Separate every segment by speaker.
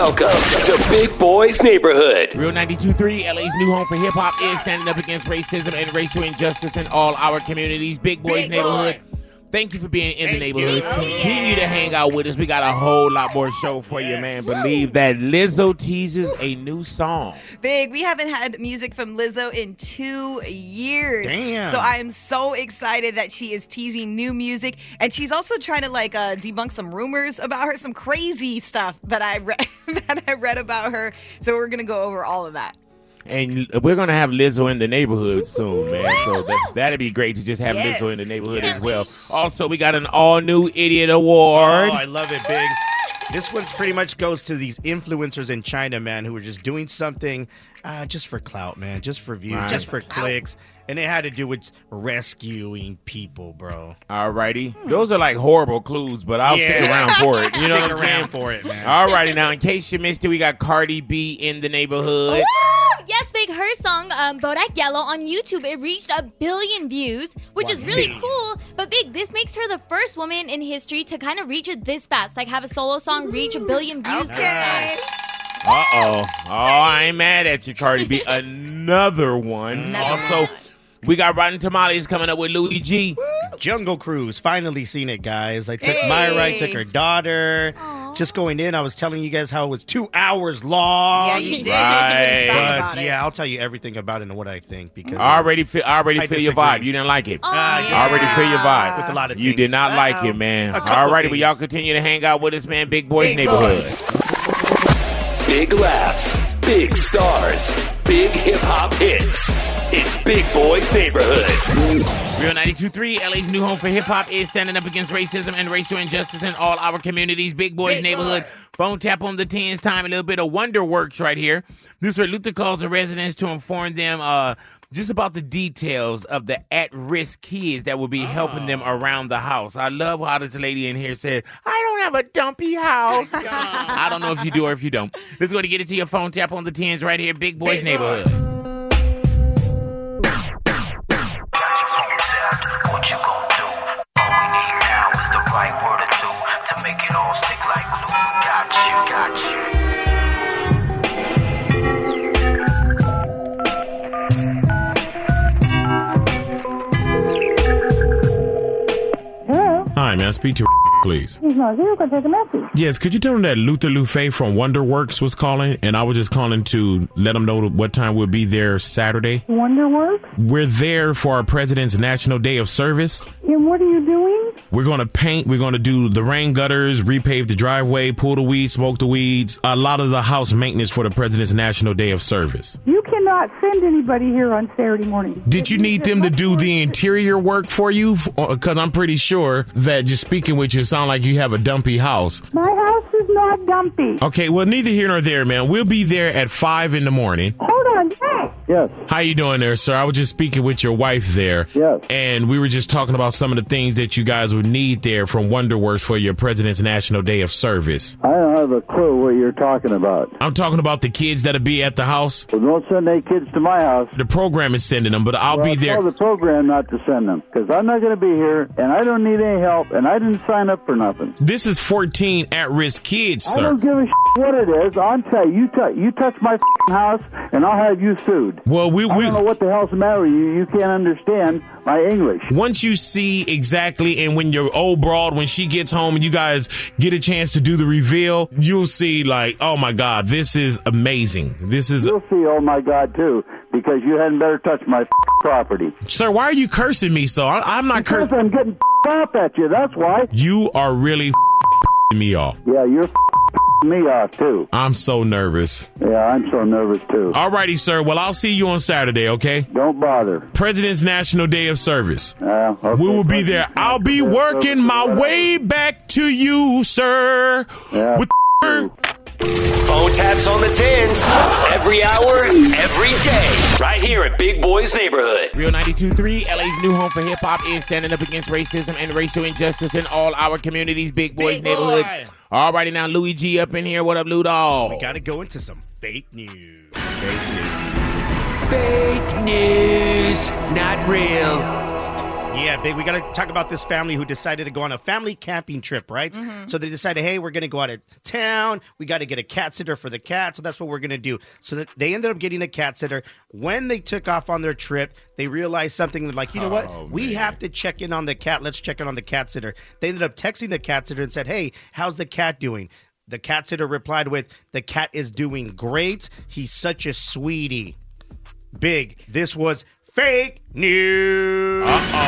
Speaker 1: Welcome to Big Boy's Neighborhood.
Speaker 2: Real 92.3, LA's new home for hip-hop, is standing up against racism and racial injustice in all our communities. Big Boy's Neighborhood. Thank you for being in the neighborhood. Continue to hang out with us. We got a whole lot more show for you, man. Believe that Lizzo teases a new song.
Speaker 3: Big, we haven't had music from Lizzo in 2 years.
Speaker 4: Damn.
Speaker 3: So I am so excited that she is teasing new music. And she's also trying to debunk some rumors about her, some crazy stuff that I read about her. So we're going to go over all of that.
Speaker 2: And we're going to have Lizzo in the neighborhood soon, man. So that'd be great to just have Lizzo in the neighborhood as well. Also, we got an all-new Idiot Award.
Speaker 4: Oh, I love it, Big. This one's pretty much goes to these influencers in China, man, who were just doing something just for clout, man, just for views, just for clicks. And it had to do with rescuing people, bro.
Speaker 2: Alrighty. Those are like horrible clues, but I'll stick around for it. You know what I'm saying?
Speaker 4: For it, man.
Speaker 2: Alrighty, now, in case you missed it, we got Cardi B in the neighborhood.
Speaker 5: Ooh, yes, Big. Her song, Bodak Yellow, on YouTube, it reached 1 billion views, which is really cool. But, Big, this makes her the first woman in history to kind of reach it this fast. Like, have a solo song reach 1 billion views this fast.
Speaker 2: Uh-oh. Oh, I ain't mad at you, Cardi B. Another one. Also, we got Rotten Tamales coming up with Louis G.
Speaker 4: Jungle Cruise. Finally seen it, guys. I took Myra, I took her daughter. Aww. Just going in, I was telling you guys how it was 2 hours long.
Speaker 3: Yeah, you did.
Speaker 2: Right.
Speaker 3: You wouldn't stop about it.
Speaker 4: Yeah, I'll tell you everything about it and what I think. Because
Speaker 2: I already feel your
Speaker 4: disagree.
Speaker 2: vibe. You didn't like it. I already feel your vibe.
Speaker 4: With a lot of
Speaker 2: you
Speaker 4: things.
Speaker 2: did not like it, man. Alrighty, well, y'all continue to hang out with us, man. Big Boy's Neighborhood.
Speaker 1: Big laughs, big stars, big hip-hop hits. It's Big Boy's Neighborhood.
Speaker 2: Real 92.3, LA's new home for hip-hop, is standing up against racism and racial injustice in all our communities. Big Boy's Neighborhood. Phone tap on the 10's time. A little bit of Wonder Works right here. This is where Luther calls the residents to inform them just about the details of the at-risk kids that will be helping them around the house. I love how this lady in here said, I don't have a dumpy house. I don't know if you do or if you don't. Let's go to get it to your phone tap on the 10's right here. Big Boy's Neighborhood.
Speaker 6: What you gonna do? All we need now is the right word or two to make it all stick like glue. Got you.
Speaker 7: Hello?
Speaker 8: Hi, man. Speak to please.
Speaker 7: He's not here. Can I take a message?
Speaker 8: Yes, could you tell him that Luther Lufe from Wonderworks was calling? And I was just calling to let him know what time we'll be there Saturday.
Speaker 7: Wonderworks?
Speaker 8: We're there for our President's National Day of Service.
Speaker 7: And what are you doing?
Speaker 8: We're going to paint. We're going to do the rain gutters, repave the driveway, pull the weeds, smoke the weeds. A lot of the house maintenance for the President's National Day of Service.
Speaker 7: You cannot send anybody here on Saturday morning.
Speaker 8: Did you need them to do the interior work for you? Because I'm pretty sure that just speaking with you sound like you have a dumpy house.
Speaker 7: My house is not dumpy.
Speaker 8: Okay, well, neither here nor there, man. We'll be there at 5 in the morning.
Speaker 7: Hold on. Hey.
Speaker 9: Yes.
Speaker 8: How you doing there, sir? I was just speaking with your wife there.
Speaker 9: Yes.
Speaker 8: And we were just talking about some of the things that you guys would need there from Wonderworks for your President's National Day of Service.
Speaker 9: I don't have a clue what you're talking about.
Speaker 8: I'm talking about the kids that'll be at the house.
Speaker 9: Well, don't send any kids to my house.
Speaker 8: The program is sending them, but I'll be there.
Speaker 9: Tell the program not to send them, because I'm not going to be here, and I don't need any help, and I didn't sign up for nothing.
Speaker 8: This is 14 at-risk kids, sir.
Speaker 9: I don't give a what it is. I'll tell you, you touch my house, and I'll have you sued.
Speaker 8: Well,
Speaker 9: I don't know what the hell's the matter with you. You can't understand my English.
Speaker 8: Once you see exactly, and when your old broad, when she gets home and you guys get a chance to do the reveal, you'll see like, oh my God, this is amazing. This is.
Speaker 9: You'll see, oh my God, too, because you hadn't better touch my property.
Speaker 8: Sir, why are you cursing me so? I'm not cursing.
Speaker 9: Because I'm getting off at you, that's why.
Speaker 8: You are really me off.
Speaker 9: Yeah, you're me off, too.
Speaker 8: I'm so nervous.
Speaker 9: Yeah, I'm so nervous, too.
Speaker 8: Alrighty, sir. Well, I'll see you on Saturday, okay?
Speaker 9: Don't bother.
Speaker 8: President's National Day of Service.
Speaker 9: Okay.
Speaker 8: We will be there. I'll be working my way back to you, sir.
Speaker 9: Yeah.
Speaker 8: With
Speaker 1: Phone taps on the 10s. Every hour, every day. Right here at Big Boy's Neighborhood.
Speaker 2: Real 92.3, LA's new home for hip-hop, is standing up against racism and racial injustice in all our communities. Big Boy's Neighborhood. Alrighty, now Louis G up in here. What up, Lou Dog?
Speaker 4: We got to go into some fake news.
Speaker 10: Fake news, not real.
Speaker 4: Yeah, big. We got to talk about this family who decided to go on a family camping trip, right? So they decided, hey, we're going to go out of town. We got to get a cat sitter for the cat. So that's what we're going to do. So they ended up getting a cat sitter. When they took off on their trip, they realized something like, you know what? We have to check in on the cat. Let's check in on the cat sitter. They ended up texting the cat sitter and said, hey, how's the cat doing? The cat sitter replied with, the cat is doing great. He's such a sweetie. Big. This was fake news.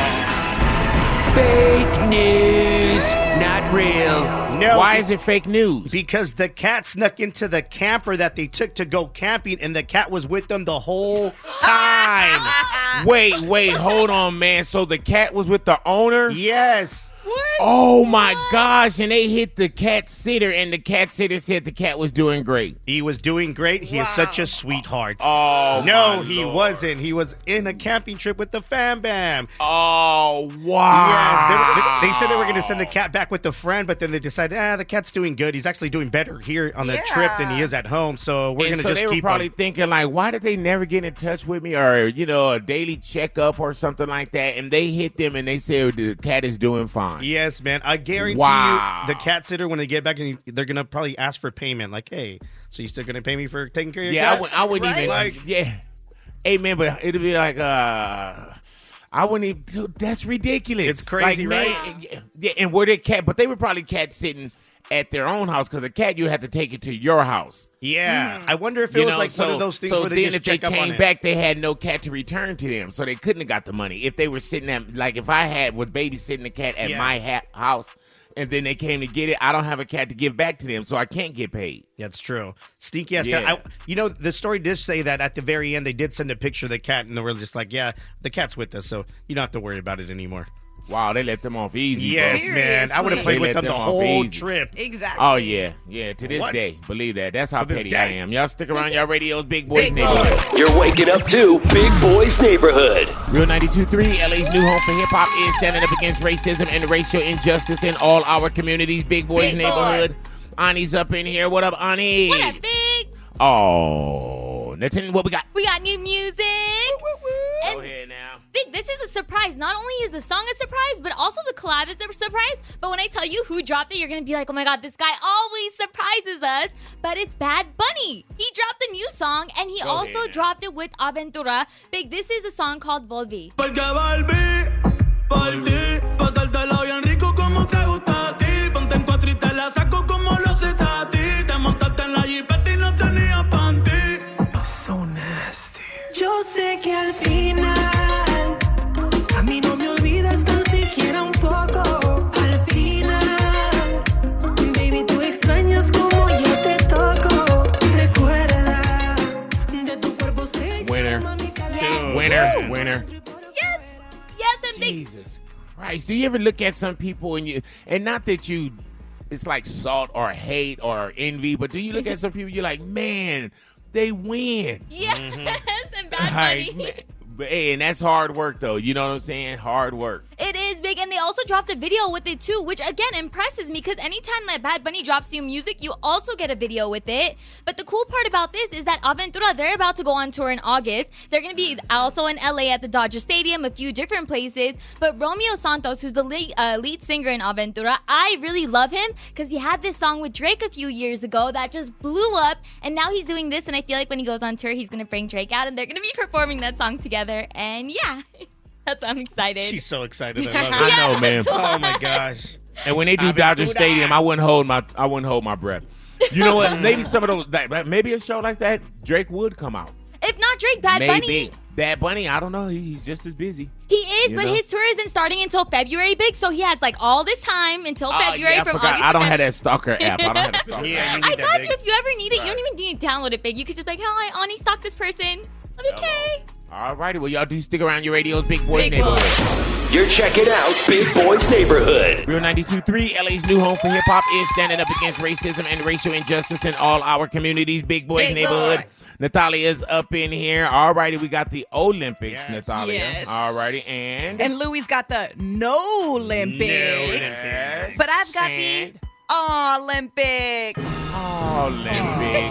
Speaker 10: Fake news. Not real.
Speaker 4: No.
Speaker 2: Why is it fake news?
Speaker 4: Because the cat snuck into the camper that they took to go camping, and the cat was with them the whole time.
Speaker 2: Wait, hold on, man. So the cat was with the owner?
Speaker 4: Yes.
Speaker 2: Oh my gosh, and they hit the cat sitter, and the cat sitter said the cat was doing great.
Speaker 4: He was doing great. He is such a sweetheart.
Speaker 2: Oh,
Speaker 4: no,
Speaker 2: my
Speaker 4: he
Speaker 2: Lord.
Speaker 4: wasn't. He was in a camping trip with the fam bam.
Speaker 2: Oh, wow.
Speaker 4: Yes, they said they were going to send the cat back with a friend, but then they decided, the cat's doing good. He's actually doing better here on the trip than he is at home, so we're going to just
Speaker 2: they
Speaker 4: keep
Speaker 2: were probably
Speaker 4: him.
Speaker 2: thinking, like, why did they never get in touch with me, or, a daily checkup or something like that, and they hit them, and they said the cat is doing fine.
Speaker 4: Yes, man. I guarantee
Speaker 2: Wow.
Speaker 4: you the cat sitter, when they get back, they're going to probably ask for payment. Like, hey, so you still going to pay me for taking care of your cat?
Speaker 2: I wouldn't even,
Speaker 4: Like,
Speaker 2: Hey, man, but it'd be like, I wouldn't even, dude, that's ridiculous.
Speaker 4: It's crazy,
Speaker 2: like,
Speaker 4: right?
Speaker 2: Man, yeah, and where they cat, but they were probably cat sitting at their own house, because a cat, you have to take it to your house.
Speaker 4: Yeah. I wonder if it was like one of those things where they just check up on it.
Speaker 2: So then if they came back, they had no cat to return to them, so they couldn't have got the money. If they were sitting at, like if I was babysitting the cat at my house, and then they came to get it, I don't have a cat to give back to them, so I can't get paid.
Speaker 4: That's true. Stinky ass
Speaker 2: Yeah.
Speaker 4: cat. The story did say that at the very end, they did send a picture of the cat, and they were just like, yeah, the cat's with us, so you don't have to worry about it anymore.
Speaker 2: Wow, they let them off easy.
Speaker 4: Yes,
Speaker 2: bro.
Speaker 4: man. I would have played
Speaker 2: They
Speaker 4: with
Speaker 2: let
Speaker 4: them the
Speaker 2: off
Speaker 4: whole
Speaker 2: easy.
Speaker 4: trip.
Speaker 3: Exactly.
Speaker 2: Oh, yeah. Yeah, to this
Speaker 4: What?
Speaker 2: day. Believe that. That's how
Speaker 4: To this
Speaker 2: petty
Speaker 4: day.
Speaker 2: I am. Y'all stick around y'all radios, Big Boys
Speaker 3: Big
Speaker 2: Neighborhood.
Speaker 1: You're waking up to Big Boys Neighborhood.
Speaker 2: Real 92.3, LA's new home for hip-hop, is standing up against racism and racial injustice in all our communities. Big Boys
Speaker 5: Big
Speaker 2: Neighborhood. Ani's up in here. What up, Ani?
Speaker 5: What up, Big?
Speaker 2: Oh, that's in what we got.
Speaker 5: We got new music.
Speaker 2: Go ahead now.
Speaker 5: Big, this is a surprise. Not only is the song a surprise, but also the collab is a surprise. But when I tell you who dropped it, you're going to be like, oh my God, this guy always surprises us. But it's Bad Bunny. He dropped a new song, and he also dropped it with Aventura. Big, this is a song called Volví.
Speaker 11: Porque volví por ti, pasártela bien rico como te gusta a ti. Ponte en cuatro y te la saco como lo haces a ti. Te montaste en la jipeta y no tenías panty. So nasty. Yo sé que al final a mí no me olvidas tan siquiera un poco. Al final, baby, tú extrañas como yo te toco. Recuerda de tu cuerpo se
Speaker 2: Winner.
Speaker 5: Yeah.
Speaker 2: Winner.
Speaker 5: Yes, and Big.
Speaker 2: Jesus Christ. Do you ever look at some people and not that it's like salt or hate or envy, but do you look at some people, you're like, man, they win.
Speaker 5: Yes, and Bad
Speaker 2: Like,
Speaker 5: Bunny.
Speaker 2: man, but, hey, and that's hard work, though. You know what I'm saying? Hard work.
Speaker 5: It is Big, and they also dropped a video with it too, which again impresses me because anytime that Bad Bunny drops new music, you also get a video with it. But the cool part about this is that Aventura, they're about to go on tour in August. They're going to be also in LA at the Dodger Stadium, a few different places. But Romeo Santos, who's the lead singer in Aventura, I really love him because he had this song with Drake a few years ago that just blew up, and now he's doing this, and I feel like when he goes on tour, he's going to bring Drake out, and they're going to be performing that song together. And yeah, that's why I'm excited.
Speaker 4: She's so excited. I love it.
Speaker 2: I know, man.
Speaker 4: Oh my gosh.
Speaker 2: And when they do Dodger Stadium, I wouldn't hold my breath. You know what? Maybe some of those, maybe a show like that, Drake would come out.
Speaker 5: If not Drake, Bad Bunny.
Speaker 2: Bad Bunny, I don't know. He's just as busy.
Speaker 5: He is,
Speaker 2: You
Speaker 5: but
Speaker 2: know?
Speaker 5: his tour isn't starting until February, Big. So he has like all this time until February
Speaker 2: yeah, I
Speaker 5: from
Speaker 2: forgot.
Speaker 5: August.
Speaker 2: I don't
Speaker 5: to
Speaker 2: have that stalker app. I don't have that stalker.
Speaker 4: Yeah, you need
Speaker 5: I
Speaker 4: that
Speaker 5: told
Speaker 4: big.
Speaker 5: you if you ever need it, you don't even need to download it, Big. You could just be like, hi, Ani, stalk this person. I'm like, okay.
Speaker 2: All righty. Well, y'all do stick around your radios, Big Boys
Speaker 5: Big
Speaker 2: Neighborhood.
Speaker 5: Boy.
Speaker 1: You're checking out Big Boys Neighborhood.
Speaker 2: Real 92.3, LA's new home for hip-hop, is standing up against racism and racial injustice in all our communities. Big Boys
Speaker 3: Big
Speaker 2: Neighborhood.
Speaker 3: boy.
Speaker 2: Natalia's up in here. All righty, we got the Olympics,
Speaker 4: Yes.
Speaker 2: Natalia.
Speaker 3: Yes.
Speaker 2: All righty, and
Speaker 3: And Louis got the no Olympics.
Speaker 2: Yes.
Speaker 3: But I've got
Speaker 2: And
Speaker 3: the Olympics.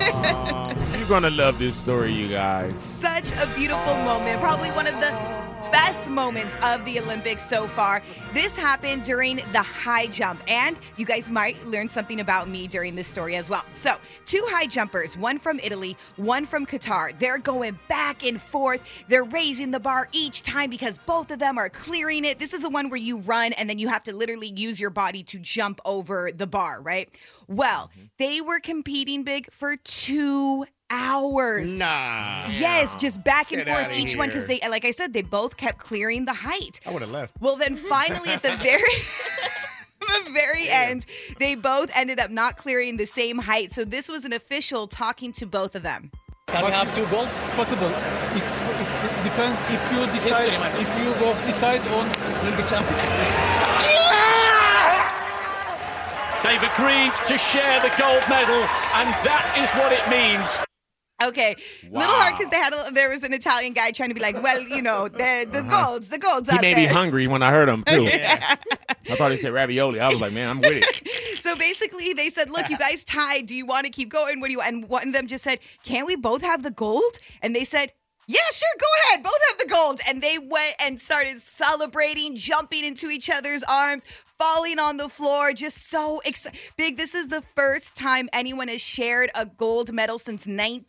Speaker 2: Olympics. You're going to love this story, you guys.
Speaker 3: Such a beautiful moment. Probably one of the best moments of the Olympics so far. This happened during the high jump, and you guys might learn something about me during this story as well. So, 2 high jumpers, one from Italy, one from Qatar. They're going back and forth. They're raising the bar each time because both of them are clearing it. This is the one where you run and then you have to literally use your body to jump over the bar, right? Well, they were competing big for 2 hours.
Speaker 4: Nah.
Speaker 3: Yes, just back and
Speaker 4: Get
Speaker 3: forth
Speaker 4: outta
Speaker 3: each one because
Speaker 4: here.
Speaker 3: they, like I said, they both kept clearing the height.
Speaker 4: I would have left.
Speaker 3: Well, then finally at the very end, they both ended up not clearing the same height. So this was an official talking to both of them.
Speaker 12: Can we have 2 gold? It's possible. It depends if you decide on Olympic champions.
Speaker 13: They've agreed to share the gold medal, and that is what it means.
Speaker 3: Okay, little hard because there was an Italian guy trying to be like, well, you know, the golds
Speaker 2: He
Speaker 3: out
Speaker 2: made
Speaker 3: there.
Speaker 2: me hungry when I heard him, too. I thought he said ravioli. I was like, man, I'm with it.
Speaker 3: So basically, they said, look, you guys tied. Do you want to keep going? What do you want? And one of them just said, can't we both have the gold? And they said, yeah, sure, go ahead. Both have the gold. And they went and started celebrating, jumping into each other's arms, falling on the floor, just so big. This is the first time anyone has shared a gold medal since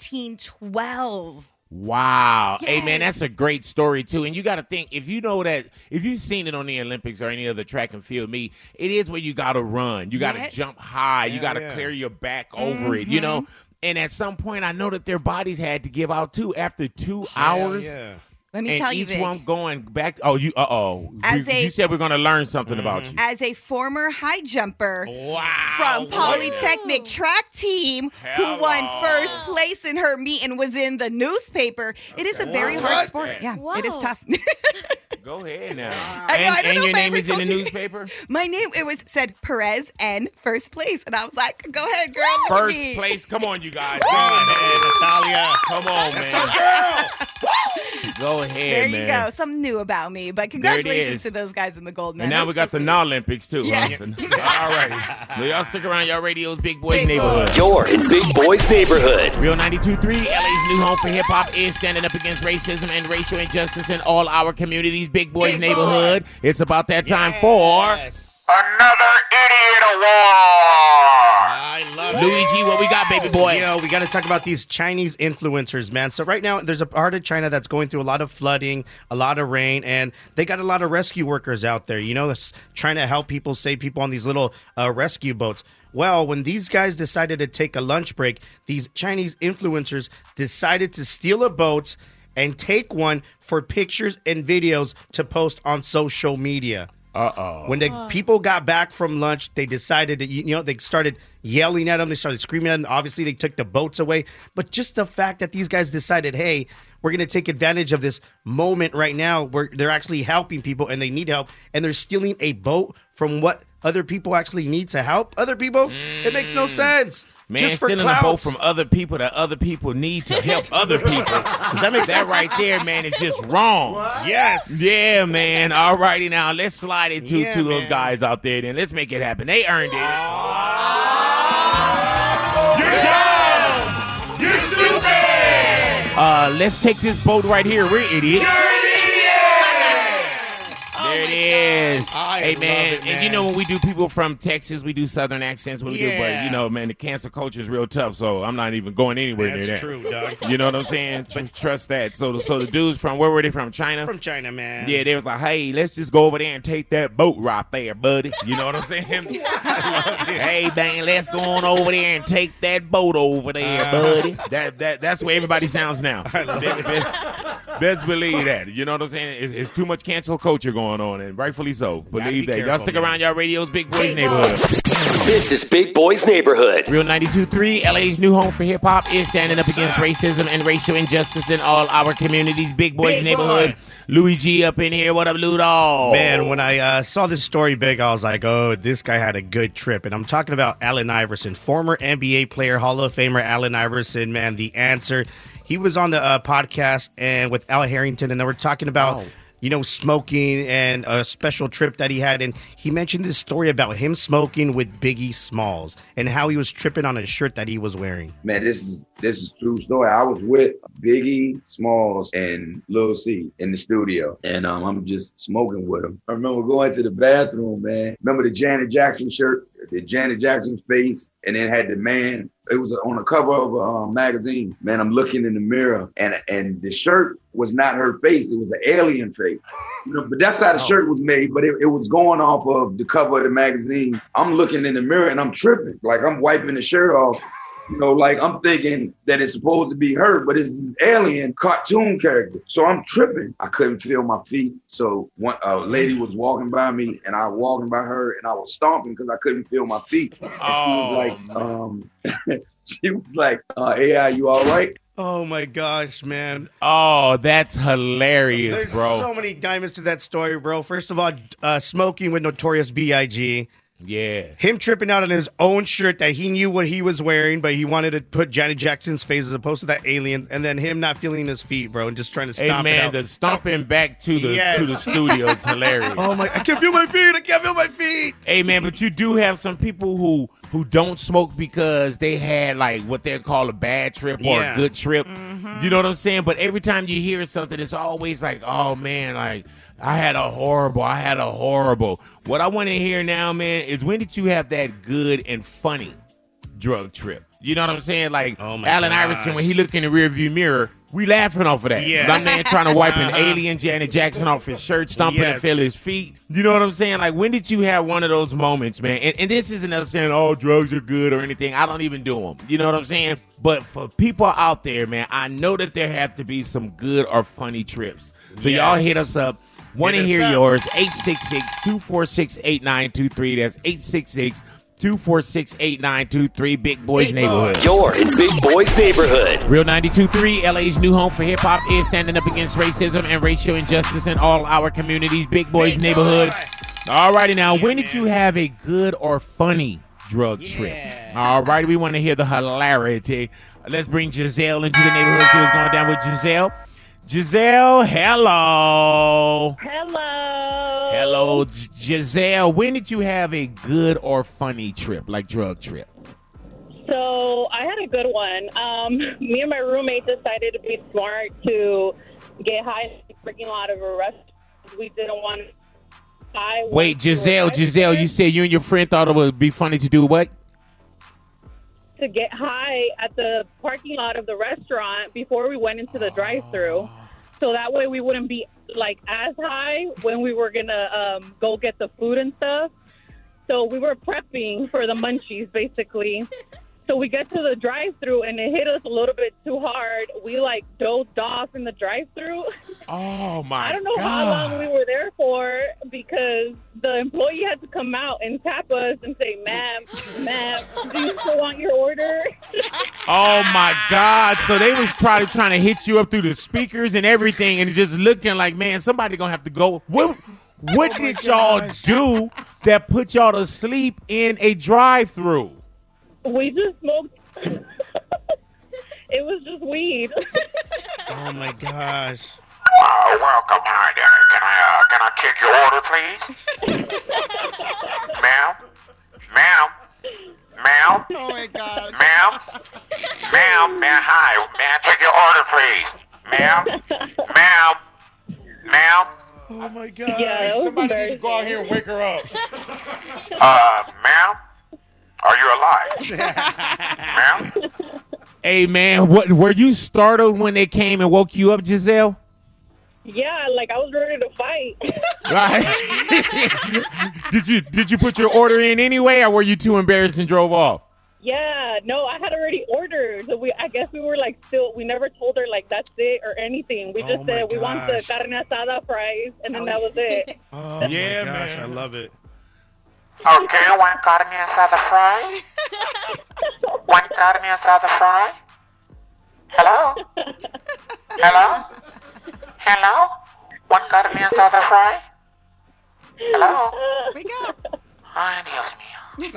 Speaker 3: 1912.
Speaker 2: Wow.
Speaker 3: Yes.
Speaker 2: Hey, man, that's a great story, too. And you got to think, if you've seen it on the Olympics or any other track and field meet, it is where you got to run. You got to jump high. You got to clear your back over it, you know? And at some point, I know that their bodies had to give out, too, after 2 hours.
Speaker 4: Yeah.
Speaker 3: Let me tell you,
Speaker 2: each
Speaker 3: Vic.
Speaker 2: one going back. Oh, you said we're going to learn something about you.
Speaker 3: As a former high jumper from Polytechnic track team who won first place in her meet and was in the newspaper, it is a very hard sport. Yeah, it is tough.
Speaker 2: Go ahead now.
Speaker 3: I don't know
Speaker 2: your
Speaker 3: if I
Speaker 2: name
Speaker 3: ever
Speaker 2: is in the
Speaker 3: told you.
Speaker 2: newspaper?
Speaker 3: My name, said Perez and first place. And I was like, go ahead, girl. look at
Speaker 2: First
Speaker 3: me.
Speaker 2: place. Come on, you guys.
Speaker 4: Come on, man, Natalia.
Speaker 2: Come on, man. Go ahead,
Speaker 3: There you
Speaker 2: man.
Speaker 3: go. Something new about me. But
Speaker 2: There it
Speaker 3: congratulations
Speaker 2: is.
Speaker 3: to those guys in the gold medal.
Speaker 2: And now we got the Olympics too.
Speaker 3: Yeah.
Speaker 2: Huh? All right. Well, y'all stick around. Y'all radio's Big Boys
Speaker 3: Big
Speaker 2: Neighborhood.
Speaker 1: You're in Big Boys Neighborhood.
Speaker 2: Real 92.3, LA's new home for hip hop, is standing up against racism and racial injustice in all our communities. Big Boys Neighborhood. It's about that time for
Speaker 6: Another Idiot Award.
Speaker 4: I love it.
Speaker 2: Luigi. What we got, baby boy?
Speaker 4: Yo, we got to talk about these Chinese influencers, man. So right now, there's a part of China that's going through a lot of flooding, a lot of rain, and they got a lot of rescue workers out there, you know, that's trying to help people, save people on these little rescue boats. Well, when these guys decided to take a lunch break, these Chinese influencers decided to steal a boat and take one for pictures and videos to post on social media. When the people got back from lunch, they decided to, they started yelling at them. They started screaming at them. Obviously, they took the boats away. But just the fact that these guys decided, hey, we're going to take advantage of this moment right now where they're actually helping people and they need help. And they're stealing a boat from what other people actually need to help other people. It makes no sense.
Speaker 2: Man,
Speaker 4: just for
Speaker 2: stealing
Speaker 4: clout.
Speaker 2: a boat from other people that other people need to help other people.
Speaker 4: Does that make sense?
Speaker 2: That right there, man, is just wrong.
Speaker 4: Yes.
Speaker 2: Yeah, man. All righty now. Let's slide it to those
Speaker 4: man.
Speaker 2: guys out there then. Let's make it happen. They earned it.
Speaker 11: You're dumb! You're stupid!
Speaker 2: Let's take this boat right here. We're idiots. There it is. Hey, man.
Speaker 4: love it,
Speaker 2: And you know, when we do people from Texas, we do Southern accents when we do, but, you know, man, the cancel culture is real tough, so I'm not even going anywhere near that.
Speaker 4: That's true, dog.
Speaker 2: You know what I'm saying? Trust that. So the dudes from, where were they from? China?
Speaker 4: From China, man.
Speaker 2: Yeah, they was like, hey, let's just go over there and take that boat right there, buddy. You know what I'm saying? Hey, man, let's go on over there and take that boat over there, buddy. That's the way everybody sounds now. Best believe that. You know what I'm saying? It's too much cancel culture going on, and rightfully so. Believe that. Y'all stick around y'all radio's Big Boys Neighborhood.
Speaker 1: This is Big Boys Neighborhood.
Speaker 2: Real 92.3, LA's new home for hip hop, is standing up against racism and racial injustice in all our communities. Big Boys Neighborhood. Louis G up in here. What up, Ludo?
Speaker 4: Man, when I saw this story, Big, I was like, oh, this guy had a good trip. And I'm talking about Allen Iverson, former NBA player, Hall of Famer Allen Iverson, man, the answer. He was on the podcast and with Al Harrington, and they were talking about smoking and a special trip that he had. And he mentioned this story about him smoking with Biggie Smalls and how he was tripping on a shirt that he was wearing.
Speaker 14: Man, this is a true story. I was with Biggie Smalls and Lil C in the studio, and I'm just smoking with him. I remember going to the bathroom, man. Remember the Janet Jackson shirt, the Janet Jackson face, and then had the man. It was on the cover of a magazine. Man, I'm looking in the mirror, and the shirt was not her face. It was an alien face. But that's how the shirt was made. But it was going off of the cover of the magazine. I'm looking in the mirror, and I'm tripping. Like, I'm wiping the shirt off. Like, I'm thinking that it's supposed to be her, but it's this alien cartoon character. So I'm tripping. I couldn't feel my feet. So a lady was walking by me, and I was walking by her, and I was stomping because I couldn't feel my feet. She was like, AI, you all right?
Speaker 4: Oh, my gosh, man.
Speaker 2: Oh, that's hilarious,
Speaker 4: There's
Speaker 2: bro.
Speaker 4: so many diamonds to that story, bro. First of all, smoking with Notorious B.I.G.,
Speaker 2: Yeah.
Speaker 4: him tripping out on his own shirt that he knew what he was wearing, but he wanted to put Janet Jackson's face as opposed to that alien, and then him not feeling his feet, bro, and just trying to stomp it out.
Speaker 2: the stomping back to the studio is hilarious.
Speaker 4: Oh my! I can't feel my feet. I can't feel my feet.
Speaker 2: Hey, man, but you do have some people who don't smoke because they had like what they call a bad trip or a good trip. You know what I'm saying? But every time you hear something, it's always like, oh man, like I had a horrible. What I want to hear now, man, is when did you have that good and funny drug trip? You know what I'm saying? Like Allen Iverson, when he looked in the rearview mirror, we laughing off of that.
Speaker 4: Yeah.
Speaker 2: My man trying to wipe an alien Janet Jackson off his shirt, stomping and feel his feet. You know what I'm saying? Like, when did you have one of those moments, man? And this isn't us saying, oh, drugs are good or anything. I don't even do them. You know what I'm saying? But for people out there, man, I know that there have to be some good or funny trips. So y'all hit us up. Want to hear yours. 866-246-8923. That's 866-246-8923. Big Boys Neighborhood.
Speaker 1: You're in Big Boys Neighborhood.
Speaker 2: Real 92.3, LA's new home for hip-hop, is standing up against racism and racial injustice in all our communities. Big Boys Neighborhood. All righty now, when did you have a good or funny drug trip? All righty, we want to hear the hilarity. Let's bring Giselle into the neighborhood, see what's going down with Giselle. Giselle, hello. Hello, Giselle. When did you have a good or funny trip, like drug trip?
Speaker 15: So I had a good one. Me and my roommate decided to be smart to get high in the parking lot of a restaurant. We didn't want to buy.
Speaker 2: Wait, Giselle, you said you and your friend thought it would be funny to do what?
Speaker 15: To get high at the parking lot of the restaurant before we went into the drive-thru. So that way we wouldn't be like as high when we were going to go get the food and stuff. So we were prepping for the munchies, basically. So we get to the drive-thru and it hit us a little bit too hard. We like dozed off in the drive-thru.
Speaker 2: Oh my!
Speaker 15: I don't know how long we were there for because the employee had to come out and tap us and say, "Ma'am, do you still want your order?"
Speaker 2: Oh my God! So they was probably trying to hit you up through the speakers and everything, and just looking like, man, somebody gonna have to go. What did y'all do that put y'all to sleep in a drive-thru?
Speaker 15: We just smoked. It was just weed.
Speaker 4: Oh my gosh.
Speaker 16: Welcome. Hi there. Can I take your order, please? Ma'am?
Speaker 17: Oh my God.
Speaker 16: Ma'am? Hi. May I take your order, please? Ma'am?
Speaker 4: Oh my God.
Speaker 15: Yeah,
Speaker 2: somebody needs to go out here and wake her up.
Speaker 16: Ma'am? Are you alive? Ma'am?
Speaker 2: Hey man, what were you startled when they came and woke you up, Giselle?
Speaker 15: Yeah, like I was ready to fight.
Speaker 2: Right. Did you put your order in anyway, or were you too embarrassed and drove off?
Speaker 15: Yeah, no, I had already ordered. So I guess we were like we never told her like that's it or anything. We just said we want the carne asada fries, and then that was it.
Speaker 4: Oh yeah, my gosh, man. I love it.
Speaker 16: Okay, one carne asada fry. One carne asada fry. Hello? One carne asada fry. Hello?
Speaker 3: Wake up.
Speaker 16: Ay, Dios mío.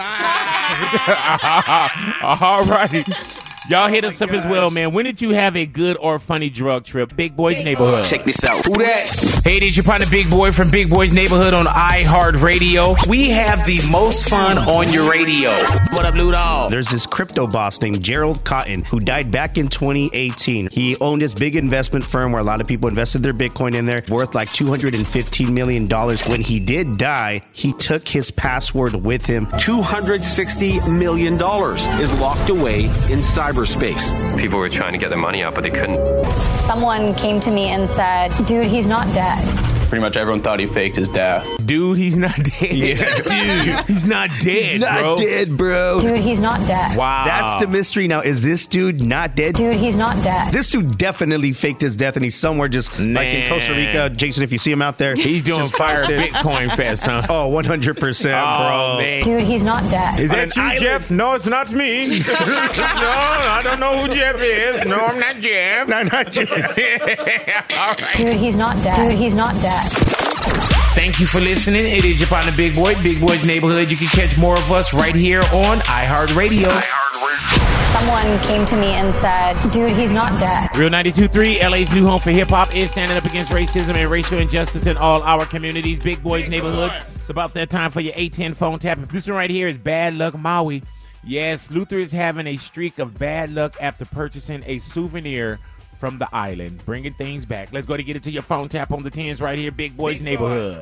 Speaker 2: All right. Y'all hit us up as well, man. When did you have a good or funny drug trip? Big Boys Neighborhood.
Speaker 1: Check this out. Who that?
Speaker 2: Hey, it is your partner, Big Boy from Big Boy's Neighborhood on iHeartRadio. We have the most fun on your radio. What up, Ludo?
Speaker 4: There's this crypto boss named Gerald Cotton who died back in 2018. He owned this big investment firm where a lot of people invested their Bitcoin in there, worth like $215 million. When he did die, he took his password with him.
Speaker 17: $260 million is locked away in cyberspace.
Speaker 18: People were trying to get their money out, but they couldn't.
Speaker 19: Someone came to me and said, dude, he's not dead.
Speaker 18: Pretty much everyone thought he faked his death.
Speaker 2: Dude, he's not dead.
Speaker 4: Yeah.
Speaker 2: Dude, he's not dead,
Speaker 4: not
Speaker 2: bro.
Speaker 4: dead, bro.
Speaker 19: Dude, he's not dead.
Speaker 2: Wow.
Speaker 4: That's the mystery now. Is this dude not dead?
Speaker 19: Dude, he's not dead.
Speaker 4: This dude definitely faked his death, and he's somewhere just like in Costa Rica. Jason, if you see him out there,
Speaker 2: he's doing
Speaker 4: just
Speaker 2: fire
Speaker 4: posted.
Speaker 2: Bitcoin fest, huh?
Speaker 4: Oh, 100%, bro.
Speaker 2: Man.
Speaker 19: Dude, he's not dead.
Speaker 2: Is that you, Jeff? No, it's not me. No, I don't know who Jeff is. No, I'm not Jeff.
Speaker 4: No, not Jeff.
Speaker 2: All right.
Speaker 19: Dude, he's not dead. Dude, he's not dead.
Speaker 2: Thank you for listening. It is your partner, Big Boy, Big Boy's Neighborhood. You can catch more of us right here on iHeartRadio.
Speaker 19: Someone came to me and said, dude, he's not dead.
Speaker 2: Real 92.3, LA's new home for hip-hop, is standing up against racism and racial injustice in all our communities. Big Boy's Neighborhood. It's about that time for your 810 phone tap. This one right here is Bad Luck Maui. Yes, Luther is having a streak of bad luck after purchasing a souvenir from the island, bringing things back. Let's go to get it to your phone tap on the 10s right here, Big Boy's Neighborhood.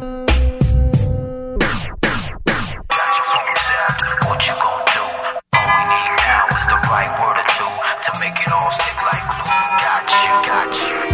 Speaker 6: What you gonna do? All we need now is the right word or two to make it all stick like glue. Got you.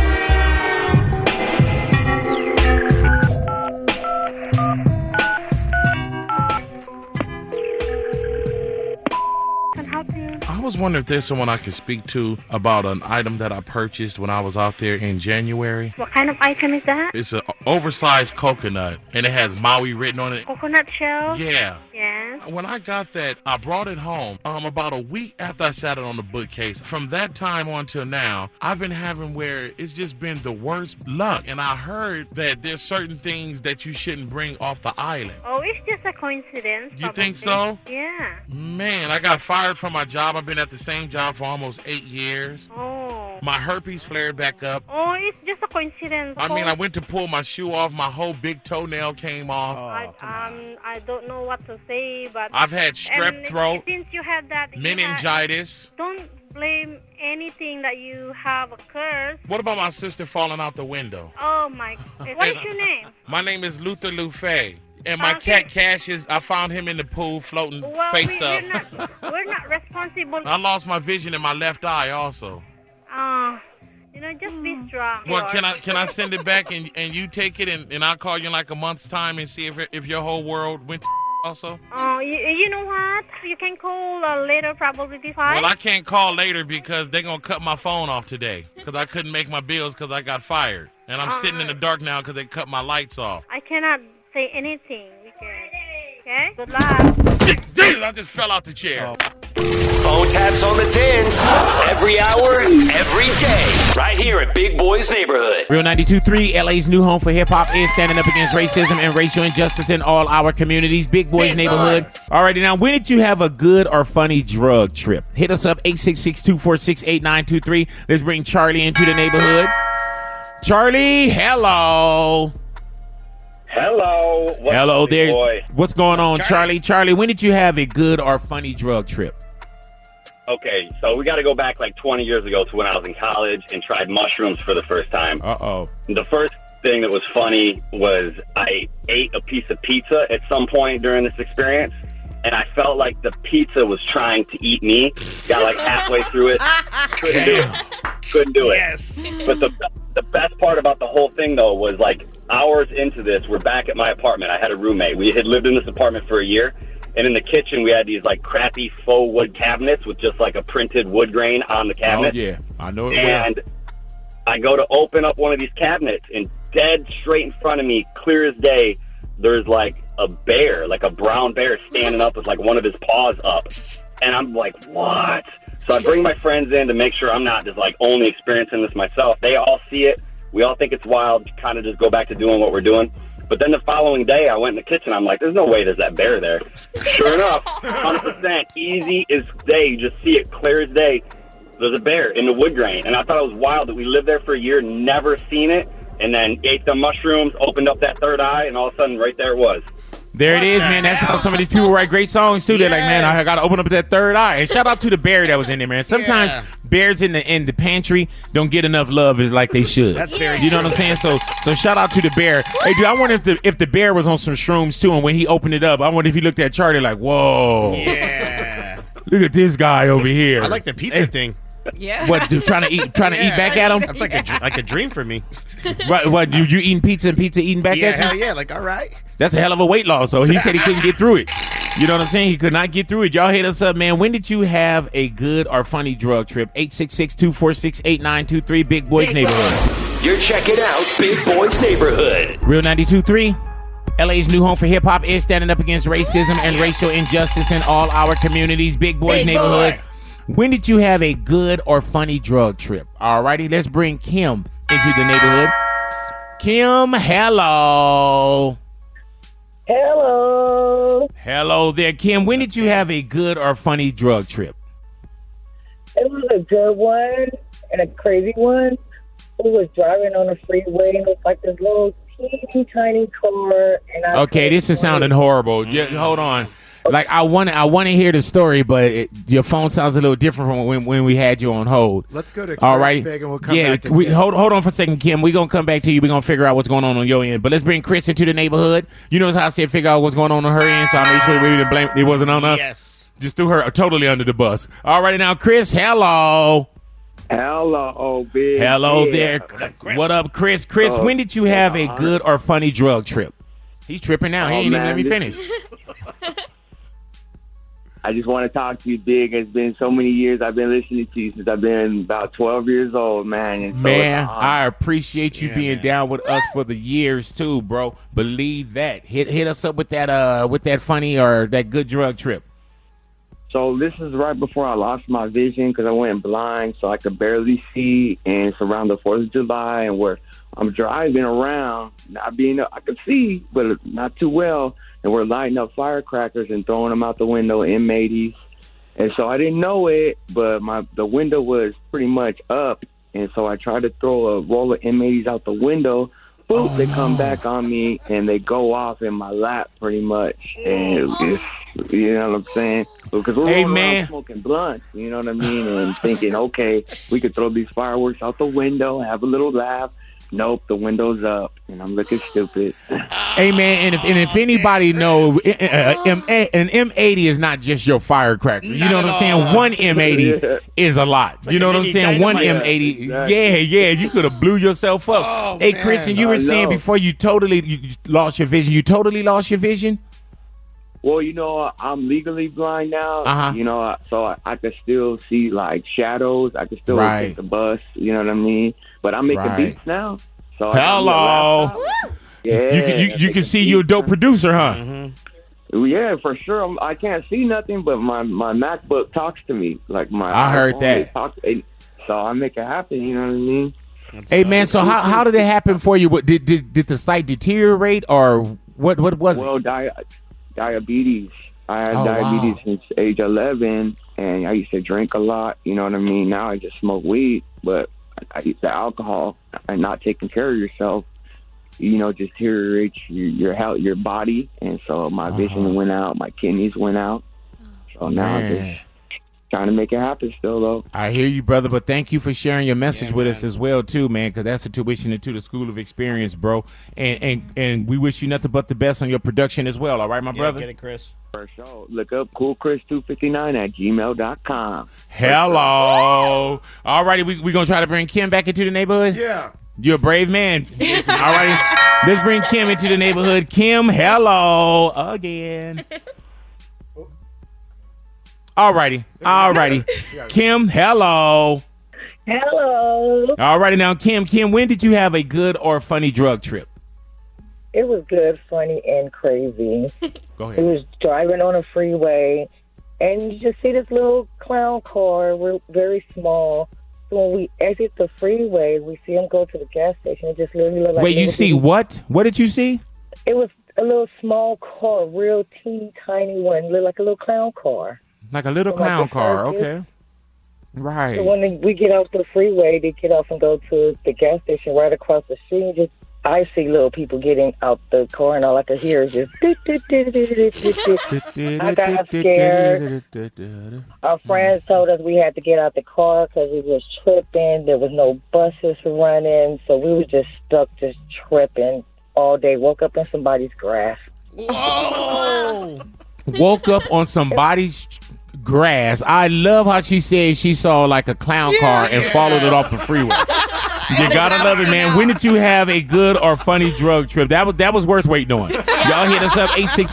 Speaker 20: I was wondering if there's someone I could speak to about an item that I purchased when I was out there in January.
Speaker 21: What kind of item is that?
Speaker 20: It's an oversized coconut, and it has Maui written on it.
Speaker 21: Coconut shell?
Speaker 20: Yeah.
Speaker 21: Yes.
Speaker 20: When I got that, I brought it home about a week after I sat it on the bookcase. From that time on till now, I've been having where it's just been the worst luck. And I heard that there's certain things that you shouldn't bring off the island.
Speaker 21: Oh, it's just a coincidence.
Speaker 20: You think so?
Speaker 21: Yeah.
Speaker 20: Man, I got fired from my job. I've been at the same job for almost 8 years.
Speaker 21: Oh.
Speaker 20: My herpes flared back up.
Speaker 21: Oh, it's just a coincidence.
Speaker 20: I mean, I went to pull my shoe off. My whole big toenail came off.
Speaker 21: I don't know what to say, but
Speaker 20: I've had strep throat.
Speaker 21: Since you had that,
Speaker 20: meningitis.
Speaker 21: Don't blame anything that you have a curse.
Speaker 20: What about my sister falling out the window?
Speaker 21: Oh my! What is your name?
Speaker 20: My name is Luther Lufay. And my cat Cash I found him in the pool floating face up.
Speaker 21: We're not responsible.
Speaker 20: I lost my vision in my left eye also.
Speaker 21: Just be strong.
Speaker 20: Well, can I send it back and you take it and I'll call you in like a month's time and see if your whole world went to also?
Speaker 21: Oh, you know what? You can call later, probably this time.
Speaker 20: Well, I can't call later because they're going to cut my phone off today because I couldn't make my bills because I got fired. And I'm sitting in the dark now because they cut my lights off.
Speaker 21: I cannot say anything. Okay? Good luck.
Speaker 20: I just fell out the chair.
Speaker 1: Phone taps on the 10s. Every hour, every day. Right here at Big Boy's Neighborhood.
Speaker 2: Real 92.3, LA's new home for hip-hop, is standing up against racism and racial injustice in all our communities. Big Boy's Neighborhood. All righty, now, when did you have a good or funny drug trip? Hit us up, 866-246-8923. Let's bring Charlie into the neighborhood. Charlie, hello.
Speaker 22: Hello.
Speaker 2: Hello there.
Speaker 22: Boy?
Speaker 2: What's going on, Charlie? Charlie, when did you have a good or funny drug trip?
Speaker 22: Okay, so we got to go back like 20 years ago to when I was in college and tried mushrooms for the first time.
Speaker 2: Uh-oh.
Speaker 22: The first thing that was funny was I ate a piece of pizza at some point during this experience, and I felt like the pizza was trying to eat me. Got like halfway through it. Couldn't do it.
Speaker 4: Yes.
Speaker 22: But the best part about the whole thing, though, was like hours into this, we're back at my apartment. I had a roommate. We had lived in this apartment for a year. And in the kitchen, we had these like crappy faux wood cabinets with just like a printed wood grain on the cabinet.
Speaker 2: Oh, yeah. I know it
Speaker 22: And I go to open up one of these cabinets, and dead straight in front of me, clear as day, there's like a bear, like a brown bear standing up with like one of his paws up. And I'm like, what? So I bring my friends in to make sure I'm not just like only experiencing this myself. They all see it. We all think it's wild, kind of just go back to doing what we're doing. But then the following day, I went in the kitchen. I'm like, there's no way there's that bear there. Sure enough, 100%, easy as day. You just see it clear as day. There's a bear in the wood grain. And I thought it was wild that we lived there for a year, never seen it. and then ate the mushrooms, opened up that third eye, and all of a sudden, right there it was.
Speaker 2: There it is, man. That's how some of these people write great songs too. They're like, man, I got to open up that third eye. And shout out to the bear that was in there, man. Sometimes bears in the pantry don't get enough love as like they should.
Speaker 4: That's very
Speaker 2: You know what I'm saying? So shout out to the bear. Hey, dude, I wonder if the bear was on some shrooms too, and when he opened it up, I wonder if he looked at Charlie like, whoa,
Speaker 4: Yeah.
Speaker 2: look at this guy over here.
Speaker 4: I like the pizza thing.
Speaker 3: Yeah.
Speaker 2: What, dude, trying to eat back at him?
Speaker 4: That's like a dream for me.
Speaker 2: Right? What? You eating pizza and pizza eating back
Speaker 4: Yeah,
Speaker 2: at you?
Speaker 4: hell yeah. Like, all right.
Speaker 2: That's a hell of a weight loss. So he said he couldn't get through it. You know what I'm saying? He could not get through it. Y'all hit us up, man. When did you have a good or funny drug trip? 866-246-8923, Big Boys Neighborhood.
Speaker 1: You're checking out Big Boys Neighborhood.
Speaker 2: Real 92.3. LA's new home for hip hop is standing up against racism and racial injustice in all our communities. Big Boys Neighborhood. When did you have a good or funny drug trip? Alrighty, let's bring Kim into the neighborhood. Kim, hello.
Speaker 7: Hello.
Speaker 2: Hello there, Kim. When did you have a good or funny drug trip?
Speaker 7: It was a good one and a crazy one. We was driving on the freeway and it was like this little teeny tiny car. And
Speaker 2: Okay, this is sounding horrible. Yeah, hold on. Like I want to hear the story, but your phone sounds a little different from when we had you on hold.
Speaker 9: Let's go to Chris
Speaker 2: All right.
Speaker 9: Big and we'll come back to Kim.
Speaker 2: hold on for a second, Kim. We're gonna come back to you. We're gonna figure out what's going on your end. But let's bring Chris into the neighborhood. You know how I said figure out what's going on her end, so I made sure we didn't blame it wasn't on us.
Speaker 4: Yes.
Speaker 2: Just threw her totally under the bus. All right, now Chris, hello.
Speaker 7: Hello, big.
Speaker 2: Hello
Speaker 7: yeah.
Speaker 2: there. What up, Chris? Chris, when did you have a good or funny drug trip? He's tripping now. He ain't even let me finish.
Speaker 7: I just want to talk to you, Big. It's been so many years I've been listening to you since I've been about 12 years old, man. And so
Speaker 2: Man, I appreciate you being down with us for the years too, bro. Believe that. Hit us up with that funny or that good drug trip.
Speaker 7: So this is right before I lost my vision because I went blind, so I could barely see. And it's around the 4th of July, and where I'm driving around, I could see, but not too well. And we're lighting up firecrackers and throwing them out the window in M80s. And so I didn't know it, but the window was pretty much up. And so I tried to throw a roll of M80s out the window. Boop, they come back on me, and they go off in my lap pretty much. And it's, you know what I'm saying? Because we're rolling around smoking blunts, you know what I mean? And thinking, okay, we could throw these fireworks out the window, have a little laugh. Nope, the window's up, and I'm looking stupid.
Speaker 2: Hey, man, and if anybody knows, an M80 is not just your firecracker. You know what I'm saying? One M80 is a lot. You know what I'm saying? One M80. Yeah, you could have blew yourself up. Hey, Chris, and you were saying before you lost your vision. You totally lost your vision?
Speaker 7: Well, you know, I'm legally blind now, you know, so I can still see, like, shadows. I can still take the bus, you know what I mean? But I'm making beats now. So
Speaker 2: Hello. You can see you're a dope producer, huh?
Speaker 7: Mm-hmm. Yeah, for sure. I can't see nothing, but my MacBook talks to me. Like
Speaker 2: I heard that.
Speaker 7: So I make it happen, you know what I mean?
Speaker 2: Hey, man, so how did it happen for you? What, did the sight deteriorate, or what was it?
Speaker 7: Well, diabetes. I had diabetes since age 11, and I used to drink a lot. You know what I mean? Now I just smoke weed, but I use the alcohol and not taking care of yourself. You know, just deteriorates your health, your body, and so my vision went out, my kidneys went out. So now I'm just trying to make it happen still, though.
Speaker 2: I hear you, brother, but thank you for sharing your message with us as well, too, man, because that's a tuition into the School of Experience, bro. And we wish you nothing but the best on your production as well, all right, my brother?
Speaker 4: Get it, Chris.
Speaker 7: For sure. Look up coolchris259@gmail.com.
Speaker 2: Hello. All righty, we're going to try to bring Kim back into the neighborhood?
Speaker 9: Yeah.
Speaker 2: You're a brave man. All righty, let's bring Kim into the neighborhood. Kim, hello again. All righty. Kim, hello.
Speaker 7: Hello.
Speaker 2: All righty, now, Kim, when did you have a good or funny drug trip?
Speaker 7: It was good, funny, and crazy.
Speaker 2: Go ahead.
Speaker 7: We was driving on a freeway, and you just see this little clown car. We're very small. So when we exit the freeway, we see him go to the gas station. It just literally looked like...
Speaker 2: Wait, you see what? What did you see?
Speaker 7: It was a little small car, real teeny tiny one. Looked like a little clown car.
Speaker 2: Like a little clown car, okay. Right.
Speaker 8: So when we get off the freeway, they get off and go to the gas station right across the street. I see little people getting out the car, and all I could hear is just. I got scared. Our friends told us we had to get out the car because we was tripping. There was no buses running, so we were just stuck, just tripping all day. Woke up in somebody's grass.
Speaker 2: Whoa! Woke up on somebody's grass. I love how she said she saw like a clown car and followed it off the freeway. You gotta love it, man. When did you have a good or funny drug trip? That was worth waiting on. Y'all hit us up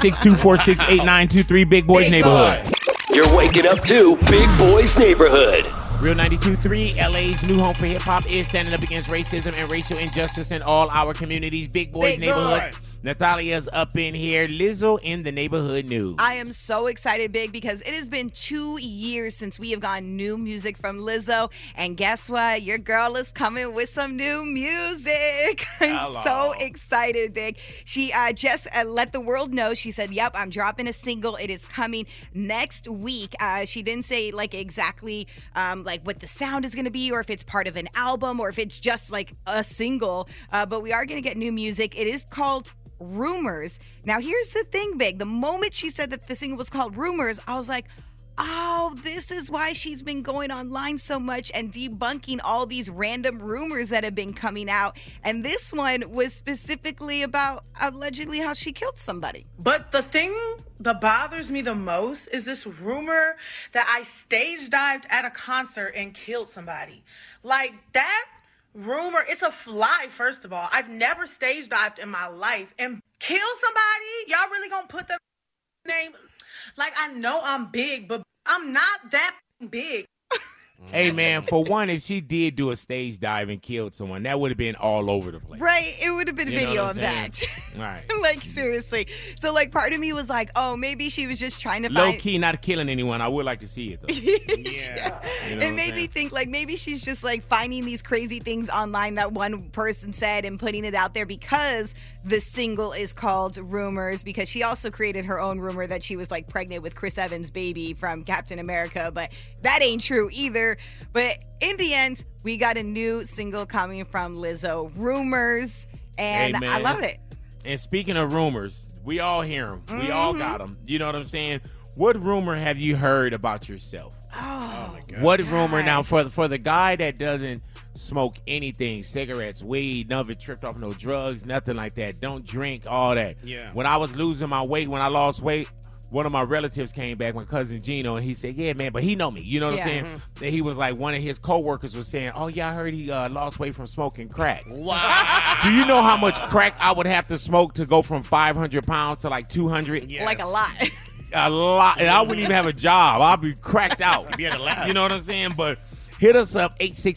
Speaker 2: 866-246-8923 Big Boys Neighborhood.
Speaker 1: You're waking up to Big Boys Neighborhood.
Speaker 2: Real 92.3, LA's new home for hip hop, is standing up against racism and racial injustice in all our communities. Big Boys Neighborhood. Natalia's up in here. Lizzo in the neighborhood news.
Speaker 3: I am so excited, Big, because it has been 2 years since we have gotten new music from Lizzo. And guess what? Your girl is coming with some new music. I'm so excited, Big. She just let the world know. She said, yep, I'm dropping a single. It is coming next week. She didn't say like exactly like what the sound is going to be, or if it's part of an album, or if it's just like a single. But we are going to get new music. It is called Rumors. Now, here's the thing, Big. The moment she said that the single was called Rumors, I was like, oh, this is why she's been going online so much and debunking all these random rumors that have been coming out. And this one was specifically about allegedly how she killed somebody.
Speaker 9: But the thing that bothers me the most is this rumor that I stage dived at a concert and killed somebody. Like that rumor, it's a lie, first of all. I've never stage dived in my life and kill somebody. Y'all really gonna put that name? Like, I know I'm big, but I'm not that big.
Speaker 2: Hey, man, for one, if she did do a stage dive and killed someone, that would have been all over the place.
Speaker 3: Right. It would have been a video of that.
Speaker 2: Right.
Speaker 3: Like, seriously. So, like, part of me was like, oh, maybe she was just trying to
Speaker 2: find... Low-key not killing anyone. I would like to see it, though.
Speaker 3: Yeah. You know, it made me think, like, maybe she's just, like, finding these crazy things online that one person said and putting it out there because the single is called Rumors, because she also created her own rumor that she was, like, pregnant with Chris Evans' baby from Captain America, but that ain't true either. But in the end, we got a new single coming from Lizzo, Rumors, and I love it.
Speaker 2: And speaking of rumors, we all hear them. We all got them. You know what I'm saying? What rumor have you heard about yourself?
Speaker 3: Oh my God.
Speaker 2: What rumor? Now, for the guy that doesn't smoke anything, cigarettes, weed, never tripped off no drugs, nothing like that, don't drink, all that.
Speaker 4: Yeah.
Speaker 2: When I was losing my weight, when I lost weight, one of my relatives came back, my cousin Gino, and he said, yeah, man, but he know me. You know what I'm saying? That he was like, one of his coworkers was saying, oh, yeah, I heard he lost weight from smoking crack. Wow. Do you know how much crack I would have to smoke to go from 500 pounds to like 200?
Speaker 3: Yes. Like a lot.
Speaker 2: A lot. And I wouldn't even have a job. I'd be cracked out.
Speaker 4: You'd be at a lab.
Speaker 2: You know what I'm saying? But hit us up,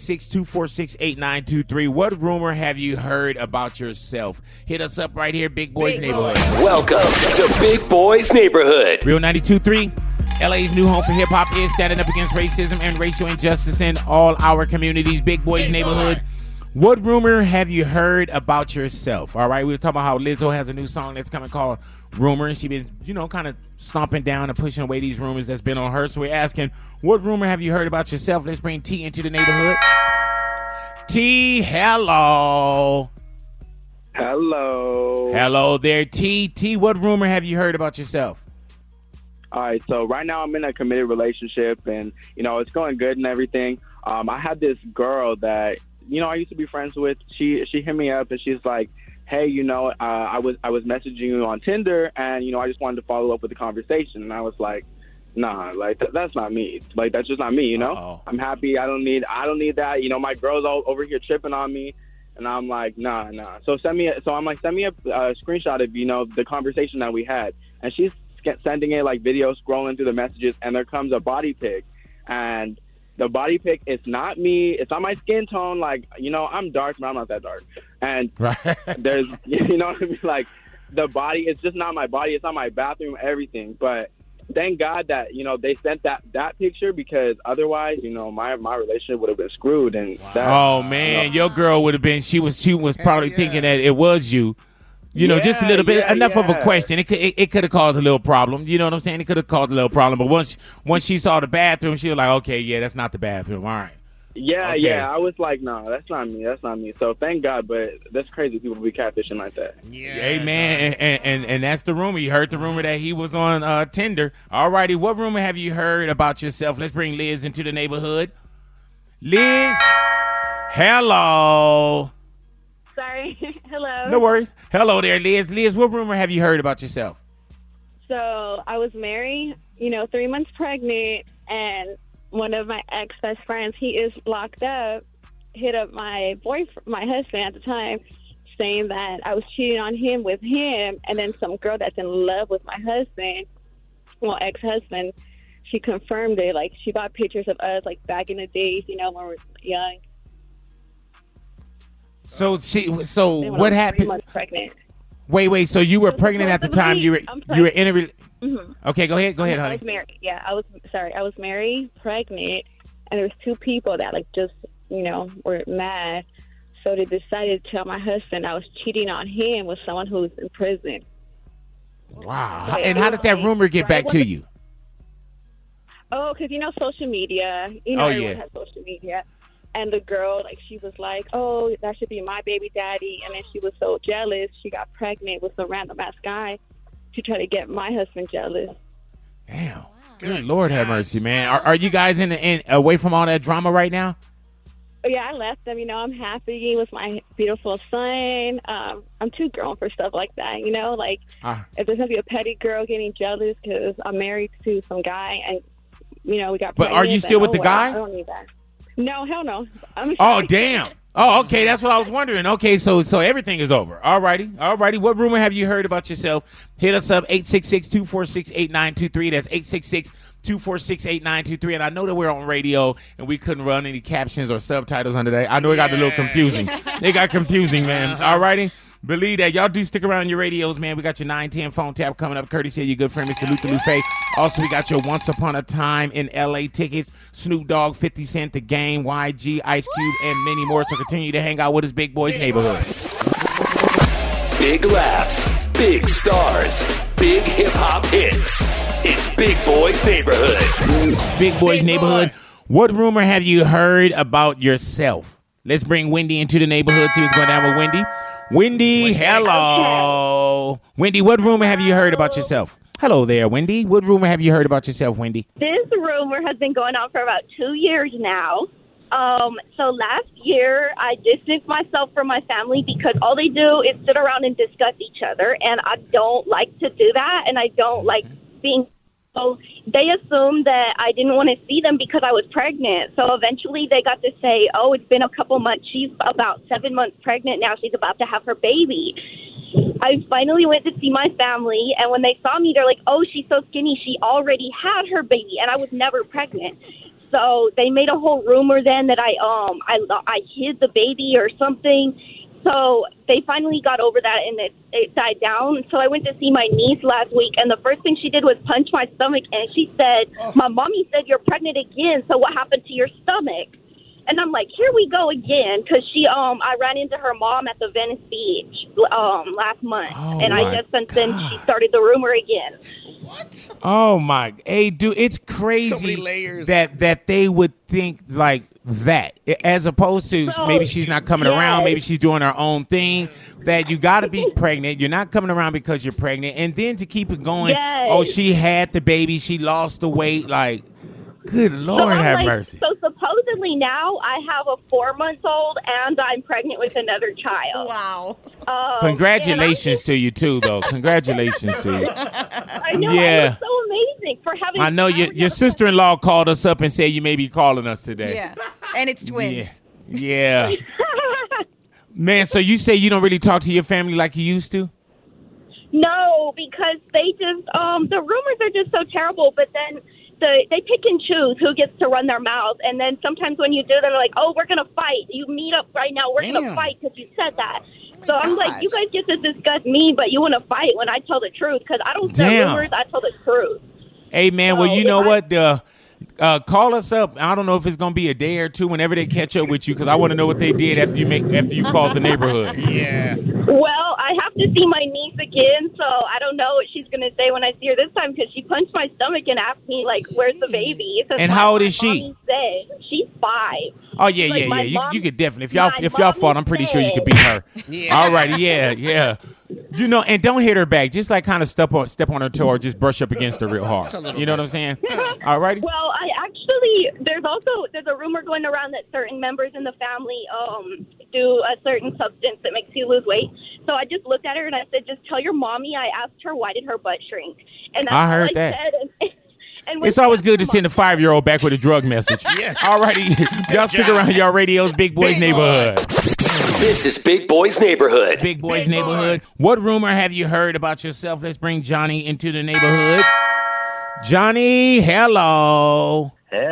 Speaker 2: 866-246-8923. What rumor have you heard about yourself? Hit us up right here, Big Boys Neighborhood.
Speaker 1: Welcome to Big Boys Neighborhood.
Speaker 2: Real 92.3, LA's new home for hip-hop, is standing up against racism and racial injustice in all our communities. Big Boys Neighborhood. What rumor have you heard about yourself? All right, we were talking about how Lizzo has a new song that's coming called Rumor, and she's been, kind of stomping down and pushing away these rumors that's been on her. So we're asking, what rumor have you heard about yourself? Let's bring T into the neighborhood. T, hello.
Speaker 23: Hello.
Speaker 2: Hello there, T. T, what rumor have you heard about yourself?
Speaker 23: All right, so right now I'm in a committed relationship, and, it's going good and everything. I had this girl that, I used to be friends with. She hit me up, and she's like, hey, I was messaging you on Tinder, and, I just wanted to follow up with the conversation. And I was like, nah, like, that's not me. Like, that's just not me,
Speaker 2: Uh-oh.
Speaker 23: I'm happy. I don't need that. My girl's all over here tripping on me. And I'm like, nah. So send me a screenshot of, the conversation that we had. And she's sending it like video, scrolling through the messages, and there comes a body pic. And the body pic, it's not me. It's not my skin tone. Like, I'm dark, but I'm not that dark. And there's, what I mean? Like, the body, it's just not my body. It's not my bathroom, everything. But thank God that, they sent that picture, because otherwise, my relationship would have been screwed. And that,
Speaker 2: oh, man, your girl would have been, she was probably thinking that it was you. You know, just a little bit, enough of a
Speaker 23: yeah.
Speaker 2: question. It could have caused a little problem. You know what I'm saying? It could have caused a little problem. But once she saw the bathroom, she was like, okay, yeah, that's not the bathroom. All right.
Speaker 23: Yeah,
Speaker 2: Okay.
Speaker 23: yeah. I was like, no, that's not me. That's not me. So thank God, but that's crazy people be catfishing like that.
Speaker 2: Hey, man, and that's the rumor. You heard the rumor that he was on Tinder. All righty, what rumor have you heard about yourself? Let's bring Liz into the neighborhood. Liz, hello.
Speaker 5: Sorry. Hello.
Speaker 2: No worries. Hello there, Liz. Liz, what rumor have you heard about yourself?
Speaker 5: So I was married, 3 months pregnant, and one of my ex-best friends, he is locked up, hit up my husband at the time, saying that I was cheating on him with him, and then some girl that's in love with my husband, ex-husband, she confirmed it. Like, she bought pictures of us, like, back in the days, when we were young.
Speaker 2: So
Speaker 5: Then when
Speaker 2: what
Speaker 5: I was 3
Speaker 2: happened?
Speaker 5: months pregnant.
Speaker 2: Wait. So you were pregnant at the time. You were in a.
Speaker 5: Mhm.
Speaker 2: Okay, go ahead,
Speaker 5: I
Speaker 2: honey.
Speaker 5: was married. Yeah, I was married, pregnant, and there was two people that just were mad. So they decided to tell my husband I was cheating on him with someone who was in prison.
Speaker 2: Wow. And how did that rumor get back to you?
Speaker 5: Oh, because social media.
Speaker 2: Oh,
Speaker 5: Everyone
Speaker 2: yeah.
Speaker 5: has social media. And the girl, she was like, "Oh, that should be my baby daddy." And then she was so jealous, she got pregnant with some random ass guy to try to get my husband jealous.
Speaker 2: Damn. Good Lord have mercy, man. Are you guys in away from all that drama right now?
Speaker 5: Oh, yeah, I left them. I'm happy with my beautiful son. I'm too grown for stuff like that. If there's gonna be a petty girl getting jealous because I'm married to some guy and we got.
Speaker 2: But are you
Speaker 5: pregnant,
Speaker 2: still
Speaker 5: then,
Speaker 2: with the
Speaker 5: well,
Speaker 2: guy?
Speaker 5: I don't need that. No, hell no.
Speaker 2: Oh, damn. Oh, okay. That's what I was wondering. Okay, so everything is over. All righty. What rumor have you heard about yourself? Hit us up, 866-246-8923. That's 866-246-8923. And I know that we're on radio and we couldn't run any captions or subtitles under that. I know it got a little confusing. It got confusing, man. All righty. Believe that. Y'all do stick around your radios, man. We got your 910 phone tap coming up. Courtesy of your good friend, Mr. Luther Lufe. Also, we got your Once Upon a Time in L.A. tickets. Snoop Dogg, 50 Cent, The Game, YG, Ice Cube, and many more. So continue to hang out with us, Big Boys Neighborhood.
Speaker 1: Big laughs, big stars, big hip-hop hits. It's Big Boys Neighborhood.
Speaker 2: Big Boys Neighborhood. What rumor have you heard about yourself? Let's bring Wendy into the neighborhood. See what's going down with Wendy. Wendy, hello. Wendy, what rumor have you heard about yourself? Hello there, Wendy. What rumor have you heard about yourself, Wendy?
Speaker 10: This rumor has been going on for about 2 years now. So last year, I distanced myself from my family because all they do is sit around and discuss each other, and I don't like to do that, and I don't like being. So they assumed that I didn't want to see them because I was pregnant. So eventually they got to say, "Oh, it's been a couple months. She's about 7 months pregnant now. She's about to have her baby." I finally went to see my family, and when they saw me, they're like, "Oh, she's so skinny. She already had her baby, and I was never pregnant." So they made a whole rumor then that I hid the baby or something. So they finally got over that, and it died down. So I went to see my niece last week, and the first thing she did was punch my stomach, and she said, "My mommy said you're pregnant again, so what happened to your stomach?" And I'm like, here we go again, because I ran into her mom at the Venice Beach last month, and I guess since then she started the rumor again.
Speaker 2: Oh my, hey, dude, it's crazy
Speaker 4: So many layers.
Speaker 2: that they would think like that, as opposed to maybe she's not coming around, maybe she's doing her own thing. That you got to be pregnant. You're not coming around because you're pregnant, and then to keep it going.
Speaker 10: Yes.
Speaker 2: Oh, she had the baby, she lost the weight. Like, good Lord,
Speaker 10: So I'm
Speaker 2: have
Speaker 10: like,
Speaker 2: mercy.
Speaker 10: So supposedly now I have a 4-month-old and I'm pregnant with another child.
Speaker 3: Wow.
Speaker 2: Congratulations to you too, though. Congratulations to you.
Speaker 10: I know.
Speaker 2: Yeah.
Speaker 10: It was so amazing for having.
Speaker 2: I know your sister-in-law called us up and said you may be calling us today.
Speaker 3: Yeah. And it's twins.
Speaker 2: Yeah. Man, so you say you don't really talk to your family like you used to?
Speaker 10: No, because they just the rumors are just so terrible. But then they pick and choose who gets to run their mouth, and then sometimes when you do, they're like, "Oh, we're gonna fight. You meet up right now. We're gonna fight because you said that." So I'm like, you guys get to discuss me, but you want to fight when I tell the truth because I don't tell
Speaker 2: Damn.
Speaker 10: rumors. I tell the truth.
Speaker 2: Hey, man, well, you know what? Call us up. I don't know if it's going to be a day or two whenever they catch up with you because I want to know what they did after you called the neighborhood.
Speaker 4: Yeah.
Speaker 10: Well, I have to see my niece again, so I don't know what she's gonna say when I see her this time because she punched my stomach and asked me like, "Where's the baby?" So
Speaker 2: And how old is she?
Speaker 10: She's 5.
Speaker 2: Oh yeah,
Speaker 10: Like,
Speaker 2: yeah,
Speaker 10: my
Speaker 2: yeah.
Speaker 10: mom-
Speaker 2: You could definitely
Speaker 10: my
Speaker 2: if y'all
Speaker 10: mom
Speaker 2: fought, I'm pretty sure you could
Speaker 10: said-
Speaker 2: beat her.
Speaker 10: Yeah.
Speaker 2: All right, yeah. You know, and don't hit her back. Just like kind of step on her toe or just brush up against her real hard. You know what I'm saying? All righty.
Speaker 10: Well, there's a rumor going around that certain members in the family do a certain substance that makes you lose weight. So I just looked at her and I said, just tell your mommy I asked her why did her butt shrink. And that's
Speaker 2: I
Speaker 10: all
Speaker 2: heard
Speaker 10: I
Speaker 2: that.
Speaker 10: said. And when
Speaker 2: It's always good to send a 5-year-old back with a drug message.
Speaker 1: Yes.
Speaker 2: All righty. Y'all stick around y'all radios, Big Boys Neighborhood.
Speaker 1: This is Big Boys Neighborhood.
Speaker 2: Big Boys Neighborhood. What rumor have you heard about yourself? Let's bring Johnny into the neighborhood. Johnny, hello.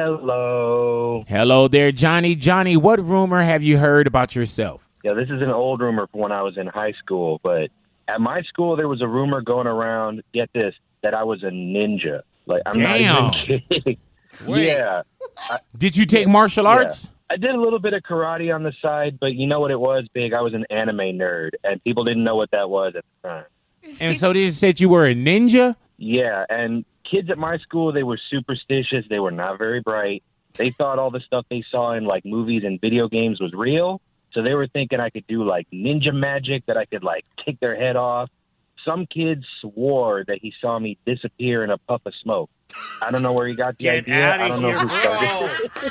Speaker 2: Hello there, Johnny. Johnny, what rumor have you heard about yourself?
Speaker 11: Yeah, this is an old rumor from when I was in high school, but at my school there was a rumor going around, get this, that I was a ninja. Like, I'm not even kidding. Yeah.
Speaker 2: Did you take martial arts?
Speaker 11: I did a little bit of karate on the side, but you know what it was, Big? I was an anime nerd, and people didn't know what that was at the time.
Speaker 2: And so they said you were a ninja?
Speaker 11: Yeah, and kids at my school, they were superstitious. They were not very bright. They thought all the stuff they saw in, like, movies and video games was real. So they were thinking I could do, like, ninja magic, that I could, like, take their head off. Some kid swore that he saw me disappear in a puff of smoke. I don't know where he got the idea. I don't know who started it.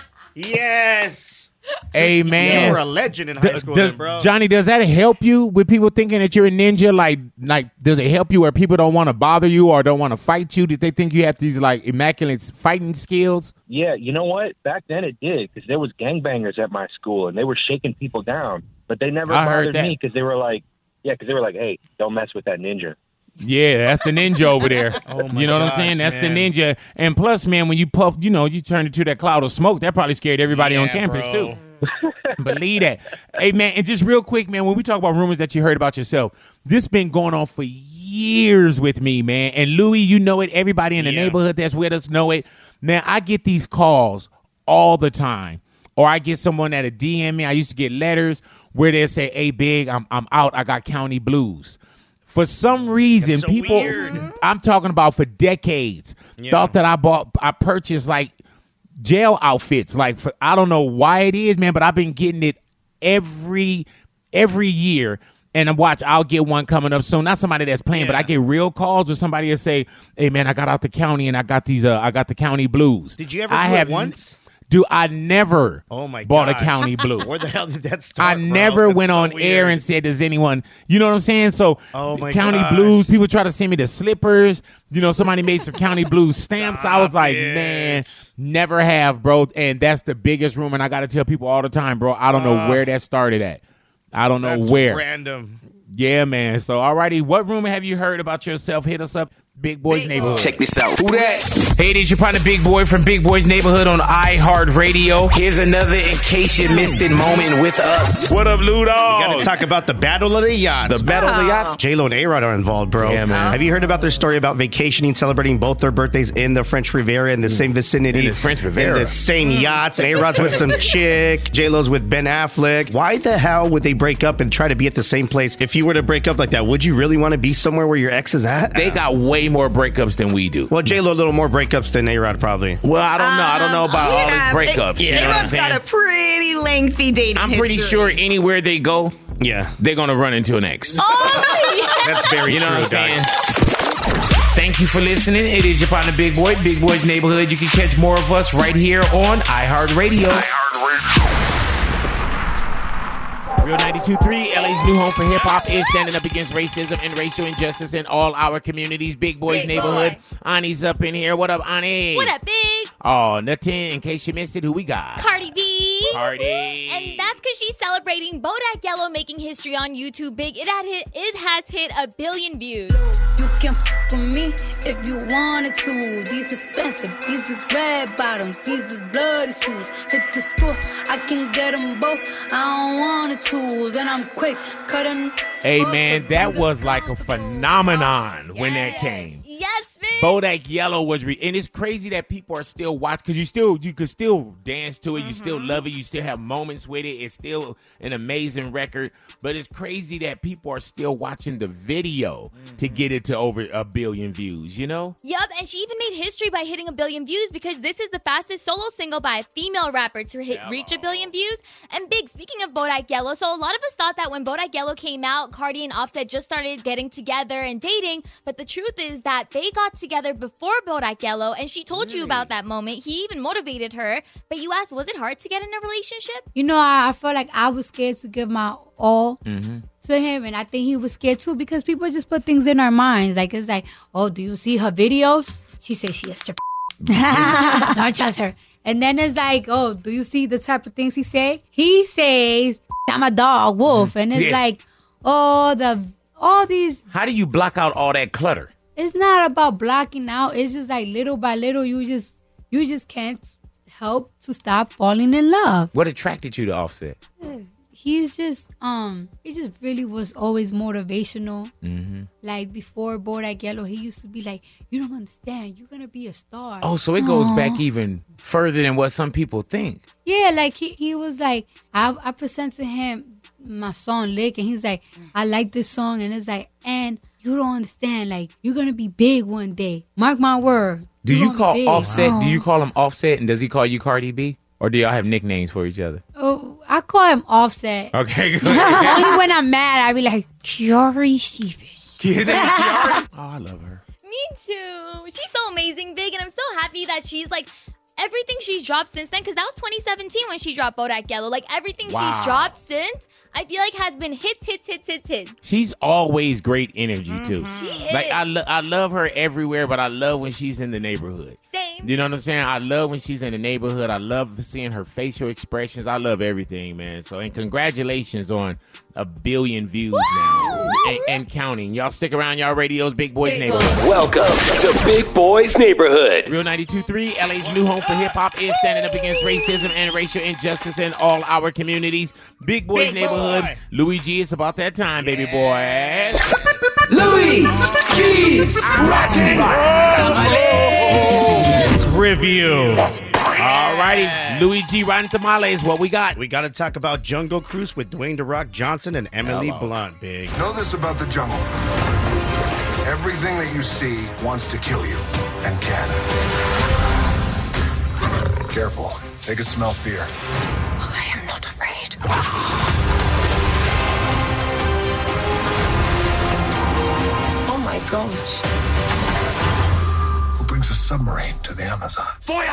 Speaker 4: Yes.
Speaker 2: Hey, man.
Speaker 4: You were a legend in high school, then, bro.
Speaker 2: Johnny, does that help you with people thinking that you're a ninja? Like, does it help you where people don't want to bother you or don't want to fight you? Did they think you have these, like, immaculate fighting skills?
Speaker 11: Yeah, you know what? Back then it did, because there was gangbangers at my school, and they were shaking people down. But they never
Speaker 2: I heard
Speaker 11: bothered
Speaker 2: that.
Speaker 11: me because they were like, hey, don't mess with that ninja.
Speaker 2: Yeah, that's the ninja over there.
Speaker 11: Oh, my
Speaker 2: you know what I'm
Speaker 11: gosh,
Speaker 2: saying? That's
Speaker 11: man.
Speaker 2: the ninja. And plus, man, when you puff, you turn into that cloud of smoke. That probably scared everybody on campus, too. Believe that. Hey, man, and just real quick, man, when we talk about rumors that you heard about yourself, this been going on for years with me, man. And Louis, you know it. Everybody in the neighborhood that's with us know it. Man, I get these calls all the time. Or I get someone that'll DM me. I used to get letters where they say, hey, Big, I'm out. I got county blues. For some reason,
Speaker 4: so
Speaker 2: people,
Speaker 4: weird.
Speaker 2: I'm talking about for decades, thought that I purchased like jail outfits. Like, I don't know why it is, man, but I've been getting it every year. And I'll get one coming up soon. Not somebody that's playing, but I get real calls where somebody will say, hey, man, I got out the county and I got these, I got the county blues.
Speaker 4: Did you ever do it once?
Speaker 2: Dude, I never bought a
Speaker 4: gosh.
Speaker 2: county blue.
Speaker 4: Where the hell did that start,
Speaker 2: I never
Speaker 4: That's
Speaker 2: went
Speaker 4: so
Speaker 2: on
Speaker 4: weird.
Speaker 2: air and said, does anyone, you know what I'm saying? So county
Speaker 4: gosh.
Speaker 2: blues, people try to send me the slippers. Somebody made some county blues stamps. I was like, man, never have, bro. And that's the biggest rumor. And I got to tell people all the time, bro, I don't know where that started at. I don't know
Speaker 4: That's
Speaker 2: where.
Speaker 4: random.
Speaker 2: Yeah, man. So, alrighty, what rumor have you heard about yourself? Hit us up. Big Boys Neighborhood.
Speaker 1: Check this out. Who that?
Speaker 2: Hey, this your partner Big Boy from Big Boys Neighborhood on iHeartRadio.
Speaker 1: Here's another in case you missed it moment with us.
Speaker 2: What up, Ludo?
Speaker 4: We got to talk about the Battle of the Yachts.
Speaker 1: The Battle of the Yachts?
Speaker 4: J-Lo and A-Rod are involved, bro.
Speaker 2: Yeah, man.
Speaker 4: Have you heard about their story about vacationing, celebrating both their birthdays in the French Riviera in the same vicinity?
Speaker 2: In the French Riviera.
Speaker 4: In the same yachts. And A-Rod's with some chick. J-Lo's with Ben Affleck. Why the hell would they break up and try to be at the same place? If you were to break up like that, would you really want to be somewhere where your ex is at?
Speaker 2: They got way more breakups than we do.
Speaker 4: Well, J-Lo a little more breakups than A-Rod probably.
Speaker 2: Well, I don't know. I don't know about all these breakups. You know what I'm
Speaker 3: A-Rod's
Speaker 2: saying?
Speaker 3: got a pretty lengthy dating
Speaker 2: I'm pretty
Speaker 3: history.
Speaker 2: sure anywhere they go, they're going to run into an ex.
Speaker 4: That's very
Speaker 2: You know
Speaker 4: true,
Speaker 2: what I'm saying?
Speaker 4: guys.
Speaker 2: Thank you for listening. It is your partner Big Boy, Big Boy's Neighborhood. You can catch more of us right here on iHeartRadio. Real 92.3, LA's new home for hip-hop, is standing up against racism and racial injustice in all our communities. Big Boy's Neighborhood. Ani's up in here. What up, Ani?
Speaker 12: What up, Big?
Speaker 2: Oh, nothing. In case you missed it, who we got?
Speaker 12: Cardi B.
Speaker 2: Cardi.
Speaker 12: And that's because she's celebrating Bodak Yellow making history on YouTube, Big. It has hit 1 billion views.
Speaker 13: You can f with me if you wanted to. These expensive, these is red bottoms, these is bloody shoes. Hit the school, I can get them both. I don't want to choose, and I'm quick cutting.
Speaker 2: Hey, man, that was like a phenomenon when that came.
Speaker 12: Yes, Big.
Speaker 2: Bodak Yellow was, and it's crazy that people are still watching because you could still dance to it, you still love it, you still have moments with it. It's still an amazing record, but it's crazy that people are still watching the video to get it to over 1 billion views. You know?
Speaker 12: Yup, and she even made history by hitting 1 billion views because this is the fastest solo single by a female rapper to reach 1 billion views. And big, speaking of Bodak Yellow, so a lot of us thought that when Bodak Yellow came out, Cardi and Offset just started getting together and dating, but the truth is that they got together before Bodak Yellow, and she told you about that moment. He even motivated her, but you asked, was it hard to get in a relationship?
Speaker 14: You know, I felt like I was scared to give my all to him, and I think he was scared too because people just put things in our minds. Like, it's like, oh, do you see her videos? She says she a stripper. Don't trust her. And then it's like, oh, do you see the type of things he say? He says, I'm a dog, wolf. And it's like, oh, all these.
Speaker 2: How do you block out all that clutter?
Speaker 14: It's not about blocking out. It's just like little by little, you just can't help to stop falling in love.
Speaker 2: What attracted you to Offset?
Speaker 14: He just really was always motivational. Like before Bodak Yellow, he used to be like, you don't understand, you're gonna be a star.
Speaker 2: Oh, so it goes back even further than what some people think.
Speaker 14: Yeah, like he was like, I presented him my song Lick, and he's like, I like this song, and it's like, and you don't understand, like, you're gonna be big one day. Mark my word.
Speaker 2: Do you call Offset? Do you call him Offset, and does he call you Cardi B? Or do y'all have nicknames for each other?
Speaker 14: Oh, I call him Offset.
Speaker 2: Okay, good.
Speaker 14: Only when I'm mad, I be like, Kiari Stevens.
Speaker 2: Oh, I love her.
Speaker 12: Me too. She's so amazing, Big, and I'm so happy that she's like everything she's dropped since then, because that was 2017 when she dropped Bodak Yellow. Like everything she's dropped since, I feel like has been hits.
Speaker 2: She's always great energy too.
Speaker 12: She is.
Speaker 2: Like I love her everywhere, but I love when she's in the neighborhood.
Speaker 12: Same.
Speaker 2: You know what I'm saying? I love when she's in the neighborhood. I love seeing her facial expressions. I love everything, man. So, and congratulations on 1 billion views now and counting. Y'all stick around, y'all radios, Big Boys Neighborhood.
Speaker 1: Welcome to Big Boys Neighborhood.
Speaker 2: Real 92.3, LA's new home for hip-hop, is standing up against racism and racial injustice in all our communities. Big Boys Neighborhood. Louis G, it's about that time, baby boy.
Speaker 1: Louis G's
Speaker 4: Review.
Speaker 2: All righty, Louis G. Rotten Tamales, what we got?
Speaker 4: We got to talk about Jungle Cruise with Dwayne The Rock Johnson and Emily Blunt, Big.
Speaker 15: Know this about the jungle. Everything that you see wants to kill you and can. Careful. They can smell fear.
Speaker 16: I am not afraid. Oh my gosh.
Speaker 15: Who brings a submarine to the Amazon?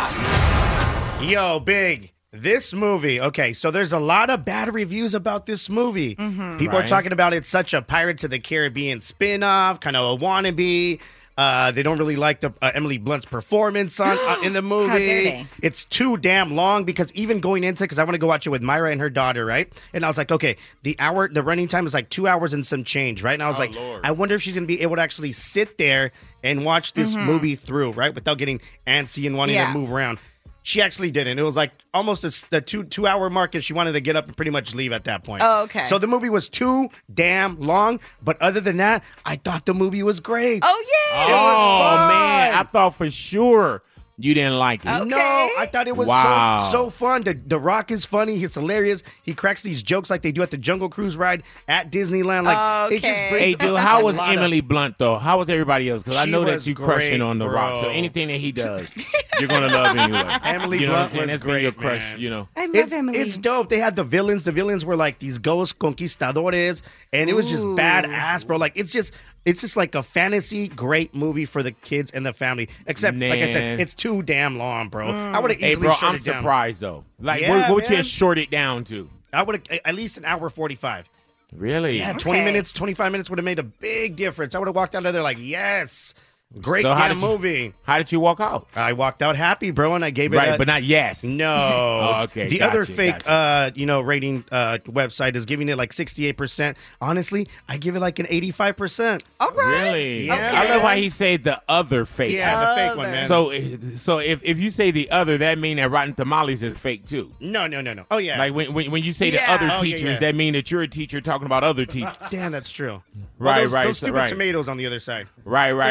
Speaker 4: Yo, Big. This movie, okay, so there's a lot of bad reviews about this movie. People are talking about it's such a Pirates of the Caribbean spin-off, kind of a wannabe. They don't really like the Emily Blunt's performance in the movie.
Speaker 3: How dare they?
Speaker 4: It's too damn long because even going into it, because I want to go watch it with Myra and her daughter, right? And I was like, okay, the running time is like 2 hours and some change, right? And I was like,
Speaker 2: Lord.
Speaker 4: I wonder if she's going to be able to actually sit there and watch this movie through, right? Without getting antsy and wanting to move around. She actually didn't. It was like almost the two hour mark, and she wanted to get up and pretty much leave at that point.
Speaker 3: Oh, okay.
Speaker 4: So the movie was too damn long, but other than that, I thought the movie was great.
Speaker 3: Oh, yeah.
Speaker 4: It was fun.
Speaker 2: Man, I thought for sure you didn't like it.
Speaker 3: Okay.
Speaker 4: No, I thought it was so fun. The Rock is funny. He's hilarious. He cracks these jokes like they do at the Jungle Cruise ride at Disneyland. Like it just brings
Speaker 2: Hey, dude, how was
Speaker 4: a lot
Speaker 2: Emily Blunt, though? How was everybody else? Because I
Speaker 4: She
Speaker 2: know that
Speaker 4: was
Speaker 2: you crushing
Speaker 4: great,
Speaker 2: on The Rock. So
Speaker 4: bro.
Speaker 2: anything that he does, you're going to love anyway.
Speaker 4: Emily
Speaker 2: you know what I'm
Speaker 4: Blunt
Speaker 2: saying?
Speaker 4: was
Speaker 2: That's been
Speaker 4: great,
Speaker 2: your crush,
Speaker 4: man.
Speaker 2: you know.
Speaker 3: I love Emily.
Speaker 4: It's dope. They had the villains. The villains were like these ghost conquistadores, and it was just badass, bro. Like it's just like a fantasy great movie for the kids and the family. Except, like I said,
Speaker 2: Man.
Speaker 4: it's too damn long, bro. I would have
Speaker 2: Hey,
Speaker 4: easily
Speaker 2: bro,
Speaker 4: short
Speaker 2: I'm
Speaker 4: it down.
Speaker 2: surprised, though. Like,
Speaker 4: Yeah,
Speaker 2: what would you
Speaker 4: man.
Speaker 2: have short it down to?
Speaker 4: I would have at least an hour 45.
Speaker 2: Really?
Speaker 4: Yeah, 20 minutes, 25 minutes would have made a big difference. I would have walked out of there like, yes, great
Speaker 2: So how
Speaker 4: damn
Speaker 2: did you-
Speaker 4: movie.
Speaker 2: How did you walk out?
Speaker 4: I walked out happy, bro, and I gave it
Speaker 2: Right,
Speaker 4: a,
Speaker 2: but not yes.
Speaker 4: No.
Speaker 2: Oh, okay.
Speaker 4: The
Speaker 2: Gotcha,
Speaker 4: other fake, rating website is giving it like 68%. Honestly, I give it like an 85%.
Speaker 3: All right.
Speaker 2: Really?
Speaker 4: Yeah.
Speaker 2: I love how he said the other fake.
Speaker 4: Yeah, the fake one, man.
Speaker 2: So if you say the other, that mean that Rotten Tamales is fake too.
Speaker 4: No. Oh, yeah.
Speaker 2: Like when you say the
Speaker 3: Yeah.
Speaker 2: other
Speaker 4: Oh, yeah,
Speaker 2: teachers,
Speaker 4: yeah.
Speaker 2: that mean that you're a teacher talking about other teachers.
Speaker 4: Damn, that's true.
Speaker 2: Right,
Speaker 4: those,
Speaker 2: right,
Speaker 4: Those
Speaker 2: so-
Speaker 4: stupid
Speaker 2: right.
Speaker 4: tomatoes on the other side.
Speaker 2: Right.
Speaker 4: Yeah.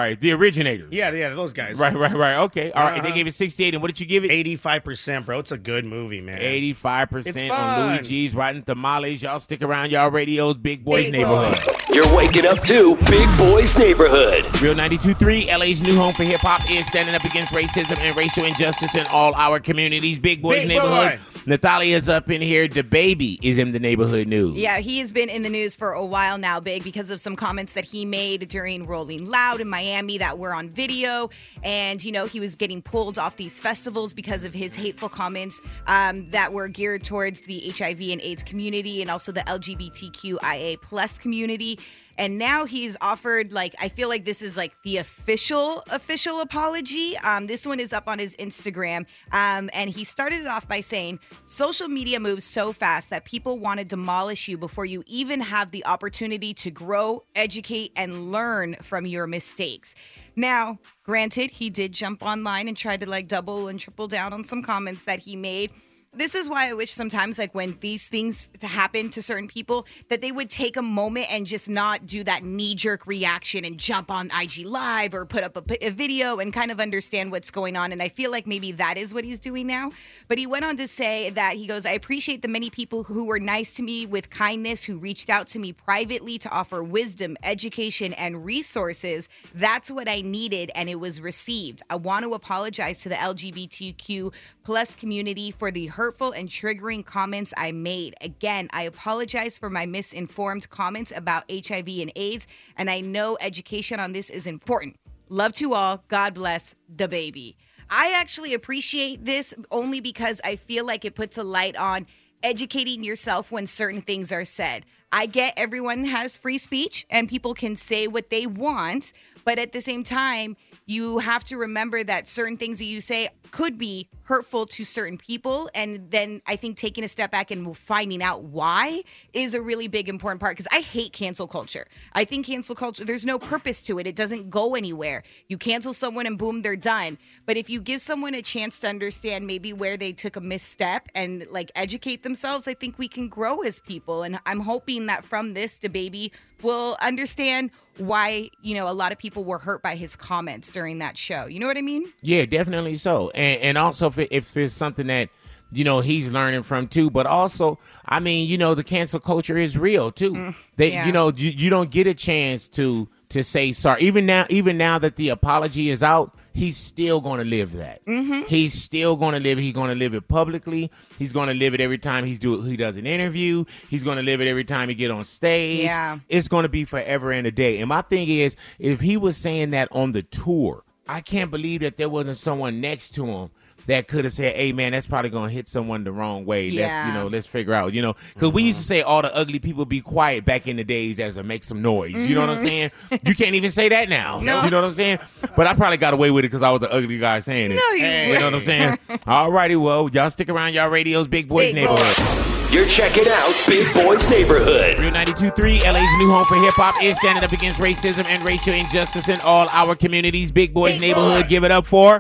Speaker 2: right. The originators.
Speaker 4: Yeah, those guys.
Speaker 2: Right. Okay. All right. They gave it 68. And what did you give it?
Speaker 4: 85%, bro. It's a good movie, man.
Speaker 2: 85% on Louis G's Rotten Tamales. Y'all stick around y'all radios, Big Boys Neighborhood.
Speaker 1: You're waking up to Big Boys Neighborhood.
Speaker 2: Real 92.3, LA's new home for hip-hop, is standing up against racism and racial injustice in all our communities. Big Boys Neighborhood. Natalia's up in here. The baby is in the neighborhood news.
Speaker 3: Yeah, he has been in the news for a while now, Big, because of some comments that he made during Rolling Loud in Miami that were on video. And, you know, he was getting pulled off these festivals because of his hateful comments that were geared towards the HIV and AIDS community and also the LGBTQIA plus community. And now he's offered, like, I feel like this is like the official apology. This one is up on his Instagram. And he started it off by saying, social media moves so fast that people want to demolish you before you even have the opportunity to grow, educate, and learn from your mistakes. Now, granted, he did jump online and try to like double and triple down on some comments that he made. This is why I wish sometimes, like, when these things happen to certain people, that they would take a moment and just not do that knee-jerk reaction and jump on IG Live or put up a video and kind of understand what's going on. And I feel like maybe that is what he's doing now. But he went on to say that he goes, I appreciate the many people who were nice to me with kindness, who reached out to me privately to offer wisdom, education, and resources. That's what I needed, and it was received. I want to apologize to the LGBTQ plus community for the hurtful and triggering comments I made. Again, I apologize for my misinformed comments about HIV and AIDS, and I know education on this is important. Love to all. God bless the baby. I actually appreciate this only because I feel like it puts a light on educating yourself when certain things are said. I get everyone has free speech and people can say what they want, but at the same time, you have to remember that certain things that you say could be hurtful to certain people. And then I think taking a step back and finding out why is a really big, important part, because I hate cancel culture. I think cancel culture, there's no purpose to it. It doesn't go anywhere. You cancel someone and boom, they're done. But if you give someone a chance to understand maybe where they took a misstep and like educate themselves, I think we can grow as people. And I'm hoping that from this, DaBaby will understand why, you know, a lot of people were hurt by his comments during that show. You know what I mean?
Speaker 2: Yeah, definitely so. And also if it's something that, you know, he's learning from too, but also, I mean, you know, the cancel culture is real too. You know, you don't get a chance to say sorry. Even now that the apology is out, he's still going to live that. He's still going to live it. He's going to live it publicly. He's going to live it every time he does an interview. He's going to live it every time he get on stage. Yeah. It's going to be forever and a day. And my thing is, if he was saying that on the tour, I can't believe that there wasn't someone next to him that could have said, hey, man, that's probably going to hit someone the wrong way.
Speaker 3: Yeah.
Speaker 2: Let's figure out, because we used to say all the ugly people be quiet back in the days as a make some noise. You know what I'm saying? You can't even say that now.
Speaker 3: No.
Speaker 2: You know what I'm saying? But I probably got away with it because I was the ugly guy saying it.
Speaker 3: No,
Speaker 2: you know what I'm saying? All righty, well, y'all stick around y'all radios, Big Boys Neighborhood.
Speaker 1: You're checking out Big Boys Neighborhood.
Speaker 2: Real 92.3, LA's new home for hip-hop, is standing up against racism and racial injustice in all our communities. Big Boys Neighborhood, give it up for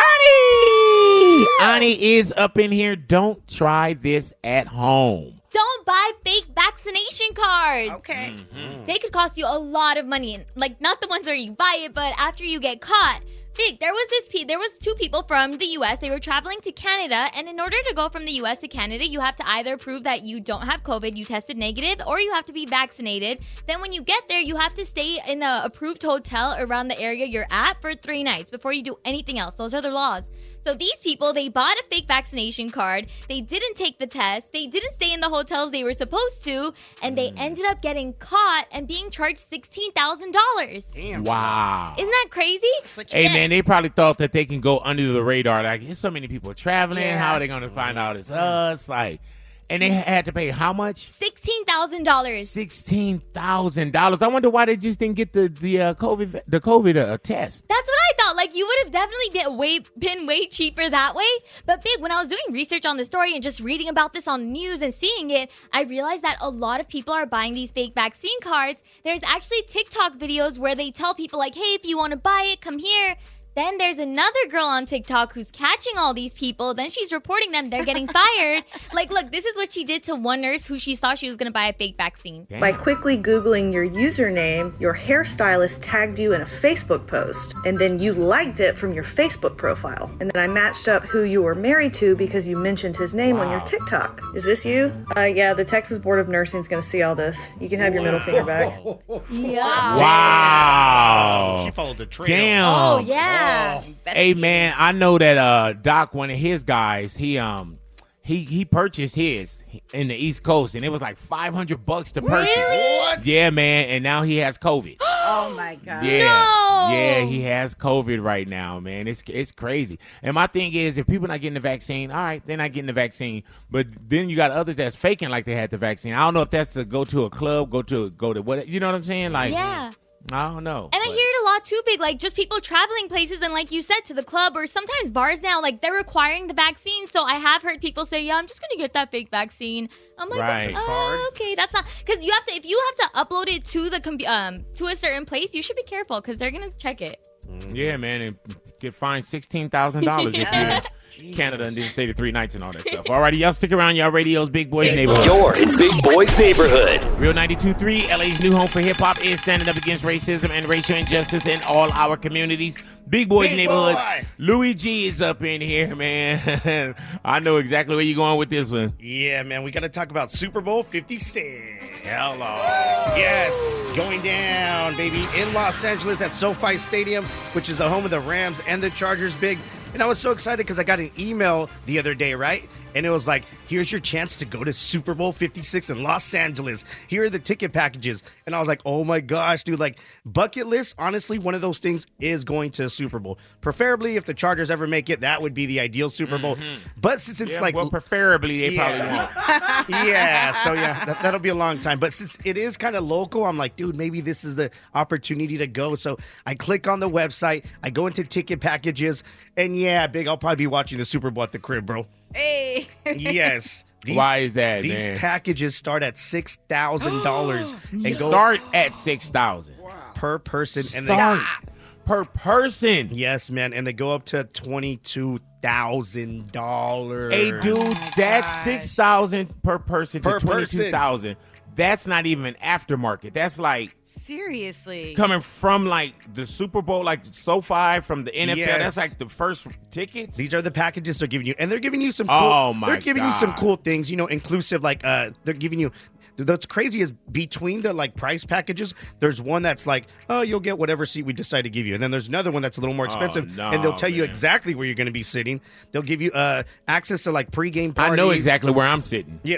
Speaker 2: Ani! Ani is up in here. Don't try this at home.
Speaker 12: Don't buy fake vaccination cards.
Speaker 3: Okay.
Speaker 12: They could cost you a lot of money. Like, not the ones where you buy it, but after you get caught. Big, there was two people from the U.S. They were traveling to Canada, and in order to go from the U.S. to Canada, you have to either prove that you don't have COVID, you tested negative, or you have to be vaccinated. Then when you get there, you have to stay in an approved hotel around the area you're at for 3 nights before you do anything else. Those are the laws. So these people, they bought a fake vaccination card. They didn't take the test. They didn't stay in the hotels they were supposed to, and they ended up getting caught and being charged $16,000.
Speaker 2: Wow.
Speaker 12: Isn't that crazy?
Speaker 2: Hey, man, they probably thought that they can go under the radar. Like, there's so many people traveling.
Speaker 12: Yeah.
Speaker 2: How are they going to find out it's us? Like, and they had to pay how much?
Speaker 12: $16,000.
Speaker 2: $16,000. I wonder why they just didn't get the COVID test.
Speaker 12: That's what I thought. Like, you would have definitely been way cheaper that way. But Big, when I was doing research on the story and just reading about this on the news and seeing it, I realized that a lot of people are buying these fake vaccine cards. There's actually TikTok videos where they tell people like, hey, if you want to buy it, come here. Then there's another girl on TikTok who's catching all these people. Then she's reporting them. They're getting fired. Like, look, this is what she did to one nurse who she thought she was going to buy a fake vaccine.
Speaker 17: By quickly Googling your username, your hairstylist tagged you in a Facebook post, and then you liked it from your Facebook profile. And then I matched up who you were married to because you mentioned his name on your TikTok. Is this you? Yeah, the Texas Board of Nursing is going to see all this. You can have your middle finger back.
Speaker 12: Yeah.
Speaker 2: Wow.
Speaker 4: She followed the trail.
Speaker 2: Damn.
Speaker 12: Oh, yeah.
Speaker 2: Hey man, I know that Doc, one of his guys, he purchased his in the East Coast, and it was like $500 to purchase.
Speaker 12: Really?
Speaker 4: What?
Speaker 2: Yeah, man, and now he has COVID.
Speaker 3: Oh my God.
Speaker 2: Yeah,
Speaker 12: No.
Speaker 2: yeah, he has COVID right now, man. It's crazy. And my thing is, if people not getting the vaccine, all right, they're not getting the vaccine. But then you got others that's faking like they had the vaccine. I don't know if that's to go to a club, go to what, you know what I'm saying? Like,
Speaker 12: Yeah.
Speaker 2: I don't know.
Speaker 12: And I hear it a lot too, Big. Like, just people traveling places and, like you said, to the club or sometimes bars now, like, they're requiring the vaccine. So I have heard people say, yeah, I'm just going to get that fake vaccine. I'm like,
Speaker 2: Right.
Speaker 12: okay, that's not. Because if you have to upload it to the to a certain place, you should be careful because they're going to check it.
Speaker 2: Yeah, man, and get fined $16,000 if you're in Canada and didn't stay the 3 nights and all that stuff. Alrighty, y'all stick around. Y'all radio's Big Boys Neighborhood.
Speaker 1: You're in Big Boys Neighborhood.
Speaker 2: Real 92.3, LA's new home for hip-hop, is standing up against racism and racial injustice in all our communities. Big Boys Neighborhood.
Speaker 4: Boy.
Speaker 2: Louis G is up in here, man. I know exactly where you're going with this one.
Speaker 4: Yeah, man, we got to talk about Super Bowl 56.
Speaker 2: Hello.
Speaker 4: Yes, going down, baby, in Los Angeles at SoFi Stadium, which is the home of the Rams and the Chargers, Big. And I was so excited because I got an email the other day, right? And it was like, here's your chance to go to Super Bowl 56 in Los Angeles. Here are the ticket packages. And I was like, oh my gosh, dude, like bucket list, honestly, one of those things is going to Super Bowl. Preferably if the Chargers ever make it, that would be the ideal Super Bowl. But since it's
Speaker 2: well, preferably they probably won't.
Speaker 4: Yeah, so yeah, that'll be a long time. But since it is kind of local, I'm like, dude, maybe this is the opportunity to go. So I click on the website, I go into ticket packages, and yeah, Big, I'll probably be watching the Super Bowl at the crib, bro.
Speaker 3: Hey.
Speaker 4: Yes.
Speaker 2: Why is that,
Speaker 4: these
Speaker 2: man?
Speaker 4: packages start at $6,000 and
Speaker 2: Start at $6,000
Speaker 4: per person. And
Speaker 2: Start per person.
Speaker 4: Yes, man, and they go up to $22,000.
Speaker 2: Hey, dude, that's $6,000 per person
Speaker 4: Per
Speaker 2: to $22,000. That's not even aftermarket. That's like
Speaker 3: Seriously.
Speaker 2: coming from like the Super Bowl, like SoFi from the NFL.
Speaker 4: Yes.
Speaker 2: That's like the first tickets.
Speaker 4: These are the packages they're giving you, and they're giving you some. Cool,
Speaker 2: Oh, my
Speaker 4: They're giving you some
Speaker 2: God.
Speaker 4: cool things, inclusive. Like they're giving you. What's crazy is between the like price packages, there's one that's like, oh, you'll get whatever seat we decide to give you, and then there's another one that's a little more expensive,
Speaker 2: no,
Speaker 4: and they'll tell you
Speaker 2: man.
Speaker 4: exactly where you're going to be sitting. They'll give you access to like pregame parties.
Speaker 2: I know exactly where I'm sitting.
Speaker 4: Yeah.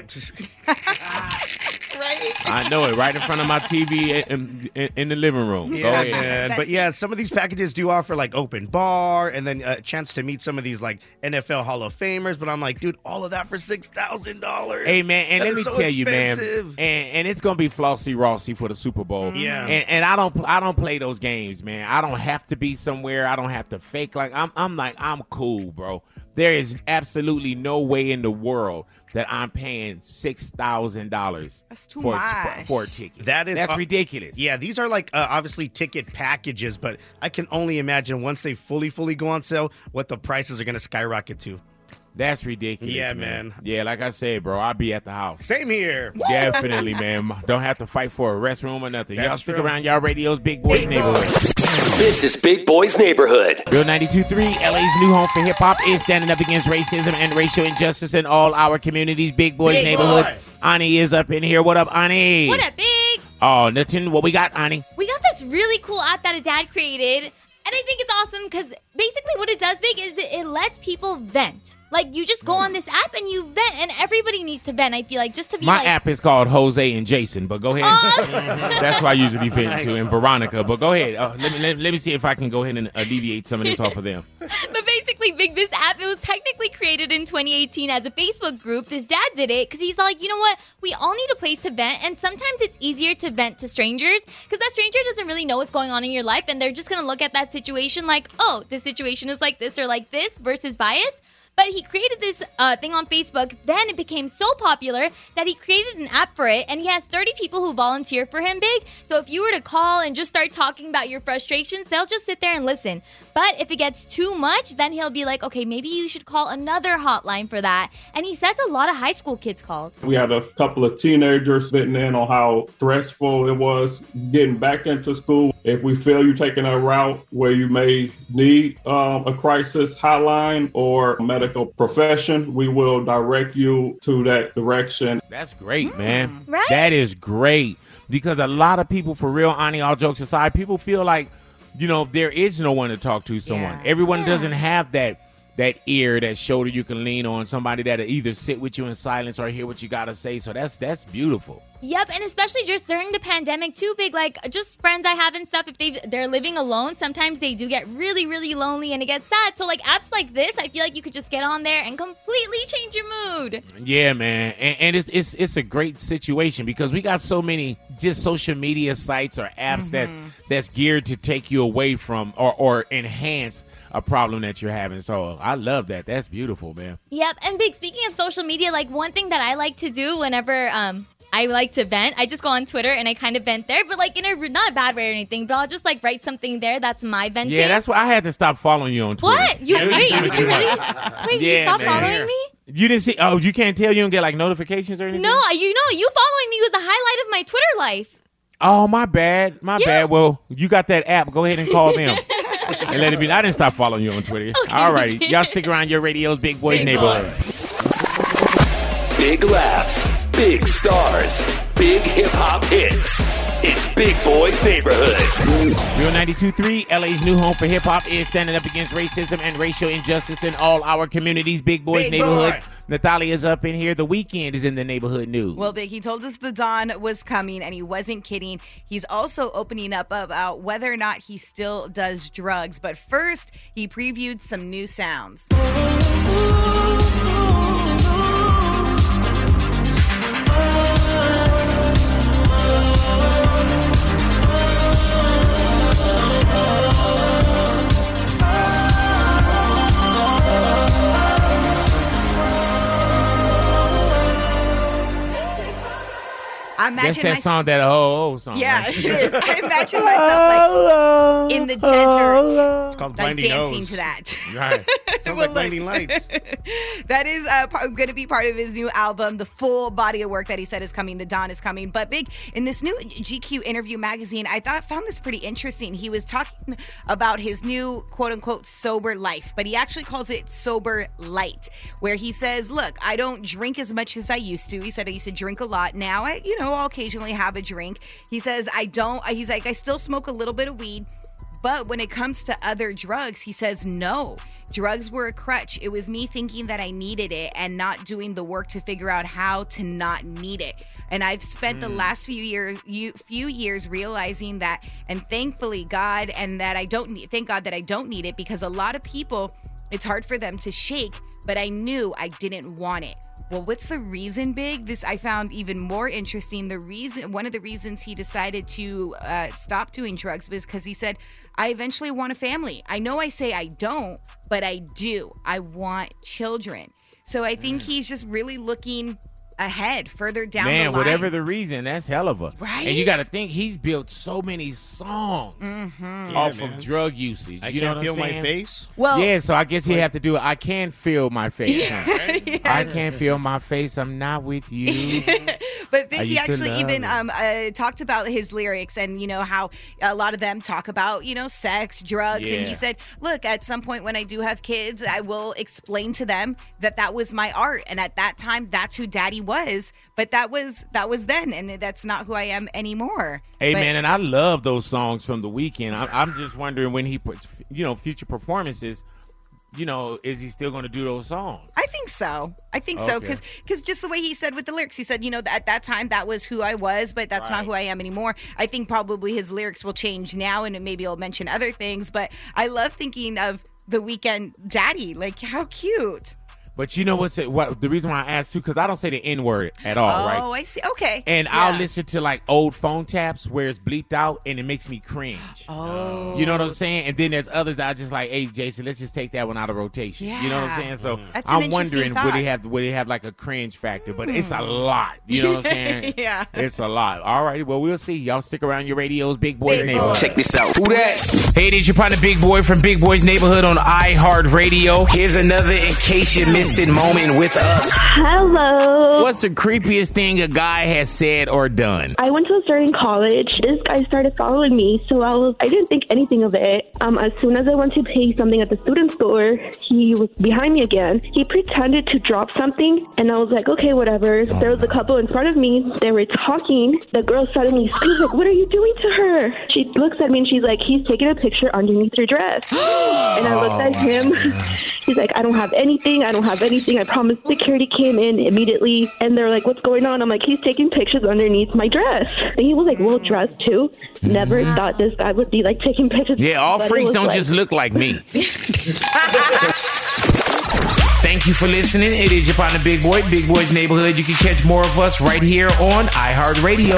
Speaker 2: I know it right in front of my TV in the living room. Go
Speaker 4: Yeah,
Speaker 2: ahead.
Speaker 4: man. But yeah, some of these packages do offer like open bar and then a chance to meet some of these like NFL Hall of Famers. But I'm like, dude, all of that for $6,000.
Speaker 2: Hey man, and
Speaker 4: That
Speaker 2: let
Speaker 4: is
Speaker 2: me
Speaker 4: so
Speaker 2: tell you, man,
Speaker 4: expensive.
Speaker 2: and it's gonna be Flossy Rossi for the Super Bowl.
Speaker 4: Yeah.
Speaker 2: and I don't play those games, man. I don't have to be somewhere. I don't have to fake like I'm cool, bro. There is absolutely no way in the world that I'm paying $6,000.
Speaker 3: That's too
Speaker 2: for
Speaker 3: much.
Speaker 2: for a ticket.
Speaker 4: That's
Speaker 2: ridiculous.
Speaker 4: Yeah, these are like obviously ticket packages, but I can only imagine once they fully go on sale, what the prices are going to skyrocket to.
Speaker 2: That's ridiculous.
Speaker 4: Yeah,
Speaker 2: man.
Speaker 4: man.
Speaker 2: Yeah, like I said, bro, I'll be at the house.
Speaker 4: Same here.
Speaker 2: Definitely, man. Don't have to fight for a restroom or nothing. Y'all
Speaker 4: That's
Speaker 2: stick
Speaker 4: true.
Speaker 2: around. Y'all radio's Big Boys Neighborhood.
Speaker 1: This is Big Boys Neighborhood.
Speaker 2: Real 92.3, LA's new home for hip-hop, is standing up against racism and racial injustice in all our communities. Big Boys
Speaker 3: Big
Speaker 2: Neighborhood.
Speaker 3: boy.
Speaker 2: Ani is up in here. What up, Ani?
Speaker 12: What up, Big?
Speaker 2: Oh, nothing. What we got, Ani?
Speaker 12: We got this really cool app that a dad created. And I think it's awesome because basically what it does, Big, is it lets people vent. Like, you just go on this app and you vent, and everybody needs to vent, I feel like, just to be
Speaker 2: My
Speaker 12: like...
Speaker 2: app is called Jose and Jason, but go ahead. That's what I usually vent to, and Veronica. But go ahead. Let me see if I can go ahead and alleviate some of this off of them.
Speaker 12: But basically, Big, this app, it was technically created in 2018 as a Facebook group. This dad did it because he's like, you know what? We all need a place to vent, and sometimes it's easier to vent to strangers because that stranger doesn't really know what's going on in your life, and they're just going to look at that situation like, oh, this situation is like this or like this versus bias. But he created this thing on Facebook. Then it became so popular that he created an app for it, and he has 30 people who volunteer for him, Big. So if you were to call and just start talking about your frustrations, they'll just sit there and listen. But if it gets too much, then he'll be like, okay, maybe you should call another hotline for that. And he says a lot of high school kids called.
Speaker 6: We had a couple of teenagers sitting in on how stressful it was getting back into school. If we feel you're taking a route where you may need a crisis hotline or medical profession, we will direct you to that direction.
Speaker 2: That's great, man.
Speaker 12: Right?
Speaker 2: That is great. Because a lot of people, for real, Ani, all jokes aside, people feel like, there is no one to talk to someone. Everyone doesn't have that ear, that shoulder you can lean on, somebody that'll either sit with you in silence or hear what you got to say. So that's beautiful.
Speaker 12: Yep, and especially just during the pandemic too, Big, like just friends I have and stuff, if they're living alone, sometimes they do get really, really lonely and it gets sad. So like apps like this, I feel like you could just get on there and completely change your mood.
Speaker 2: Yeah, man. And it's a great situation because we got so many just social media sites or apps that's geared to take you away from or enhance a problem that you're having. So I love that. That's beautiful, man.
Speaker 12: Yep, and Big, speaking of social media, like one thing that I like to do whenever I like to vent, I just go on Twitter and I kind of vent there, but like in a not a bad way or anything, but I'll just like write something there that's my venting.
Speaker 2: Yeah, that's why I had to stop following you on Twitter.
Speaker 12: What? Did you really? Wait, you stopped following me?
Speaker 2: You didn't see? Oh, you can't tell? You don't get like notifications or anything?
Speaker 12: No, you following me was the highlight of my Twitter life.
Speaker 2: Oh, my bad. My bad. Well, you got that app. Go ahead and call them. And let it be. I didn't stop following you on Twitter. Okay, all righty. Y'all stick around your radio's Big Boys Neighborhood.
Speaker 1: Big laughs, big stars, big hip-hop hits. It's Big Boys Neighborhood.
Speaker 2: Real 92.3, LA's new home for hip-hop, is standing up against racism and racial injustice in all our communities. Big Boys Neighborhood. Natalia's up in here. The Weeknd is in the neighborhood news.
Speaker 3: Well, Big, he told us the dawn was coming, and he wasn't kidding. He's also opening up about whether or not he still does drugs. But first, he previewed some new sounds.
Speaker 2: That's that song, that song.
Speaker 3: Yeah,
Speaker 2: right?
Speaker 3: it is. I imagine myself like in the desert.
Speaker 4: It's called
Speaker 3: like
Speaker 4: Blinding
Speaker 3: dancing
Speaker 4: Nose.
Speaker 3: to that.
Speaker 4: Right. Sounds like Blinding Lights.
Speaker 3: That is going to be part of his new album, the full body of work that he said is coming. The Dawn is coming. But Big, in this new GQ interview magazine, I found this pretty interesting. He was talking about his new quote unquote sober life, but he actually calls it sober light, where he says, look, I don't drink as much as I used to. He said I used to drink a lot. Now I'll occasionally have a drink. He says he's like, I still smoke a little bit of weed. But when it comes to other drugs, he says, no, drugs were a crutch. It was me thinking that I needed it and not doing the work to figure out how to not need it. And I've spent the last few years realizing that, and thankfully God, and that thank God that I don't need it, because a lot of people, it's hard for them to shake, but I knew I didn't want it. Well, what's the reason, Big? This I found even more interesting. One of the reasons he decided to stop doing drugs was because he said, I eventually want a family. I know I say I don't, but I do. I want children. So I think he's just really looking ahead, further down the line.
Speaker 2: Man, whatever the reason, that's hell of a.
Speaker 3: Right?
Speaker 2: And you got to think, he's built so many songs off of drug usage.
Speaker 4: I
Speaker 2: you
Speaker 4: can't
Speaker 2: know
Speaker 4: feel
Speaker 2: what I'm
Speaker 4: my
Speaker 2: saying?
Speaker 4: face.
Speaker 3: Well,
Speaker 2: yeah, so I guess he have to do it. I can feel my face.
Speaker 3: Yes.
Speaker 2: I can't feel my face. I'm not with you.
Speaker 3: But Big,
Speaker 2: I
Speaker 3: he
Speaker 2: used to
Speaker 3: actually
Speaker 2: love
Speaker 3: even talked about his lyrics and, how a lot of them talk about, sex, drugs. And he
Speaker 2: Yeah.
Speaker 3: said, look, at some point when I do have kids, I will explain to them that was my art. And at that time, that's who Daddy was. But that was then. And that's not who I am anymore.
Speaker 2: Hey,
Speaker 3: But-
Speaker 2: man, and I love those songs from The Weeknd. I'm just wondering when he puts, future performances, is he still going to do those songs?
Speaker 3: I think so. So
Speaker 2: Okay.
Speaker 3: because just the way he said with the lyrics, he said, at that time that was who I was, but that's not who I am anymore. I think probably his lyrics will change now, and maybe he'll mention other things. But I love thinking of The Weeknd Daddy. Like, how cute.
Speaker 2: But you know what the reason why I asked too, because I don't say the N-word at all, right?
Speaker 3: Oh, I see. Okay.
Speaker 2: And I'll listen to like old phone taps where it's bleeped out and it makes me cringe.
Speaker 3: Oh.
Speaker 2: You know what I'm saying? And then there's others that I just like, hey, Jason, let's just take that one out of rotation. You know what I'm saying? So
Speaker 3: That's an
Speaker 2: I'm
Speaker 3: interesting
Speaker 2: wondering,
Speaker 3: thought.
Speaker 2: would they have like a cringe factor? But it's a lot. You know what I'm saying?
Speaker 3: Yeah.
Speaker 2: It's a lot. All right. Well, we'll see. Y'all stick around your radios, Big Boys Neighborhood.
Speaker 1: Check this out. Who that?
Speaker 2: Hey, this your partner Big Boy from Big Boys Neighborhood on iHeartRadio.
Speaker 1: Here's another in case you missed it moment with us.
Speaker 18: Hello.
Speaker 2: What's the creepiest thing a guy has said or done?
Speaker 18: I went to a certain college. This guy started following me, so I didn't think anything of it. As soon as I went to pay something at the student store, he was behind me again. He pretended to drop something, and I was like, okay, whatever. There was a couple in front of me. They were talking. The girl suddenly screams like, what are you doing to her? She looks at me and she's like, he's taking a picture underneath your dress. And I looked at him. He's like, I don't have anything. I promise. Security came in immediately, and they're like, what's going on? I'm like, he's taking pictures underneath my dress. And he was like, well dressed too. Never thought this guy would be like taking pictures.
Speaker 2: Yeah, all
Speaker 18: But it
Speaker 2: freaks
Speaker 18: was
Speaker 2: don't
Speaker 18: like-
Speaker 2: just look like me. Thank you for listening. It is your partner Big Boy, Big Boy's Neighborhood. You can catch more of us right here on iHeartRadio.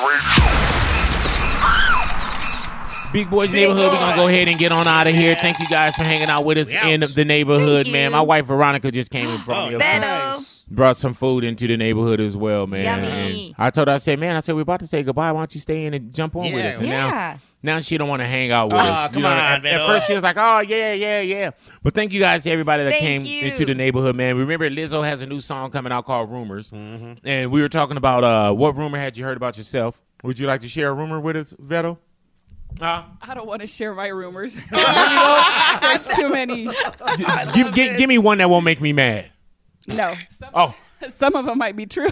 Speaker 2: Big Boy's Neighborhood, we're going to go ahead and get on out of here. Thank you guys for hanging out with us in the neighborhood, man. My wife Veronica just came and brought me brought some food into the neighborhood as well, man.
Speaker 3: Yummy.
Speaker 2: And I told her, I said, we're about to say goodbye. Why don't you stay in and jump on with us? And now she don't want to hang out with us.
Speaker 4: Come on,
Speaker 2: at first she was like, oh, yeah. But thank you guys to everybody that came into the neighborhood, man. Remember, Lizzo has a new song coming out called Rumors. And we were talking about what rumor had you heard about yourself. Would you like to share a rumor with us, Veto?
Speaker 19: I don't want to share my rumors. There's too many.
Speaker 2: Give me one that won't make me mad.
Speaker 19: No. Some of them might be true.
Speaker 2: Okay.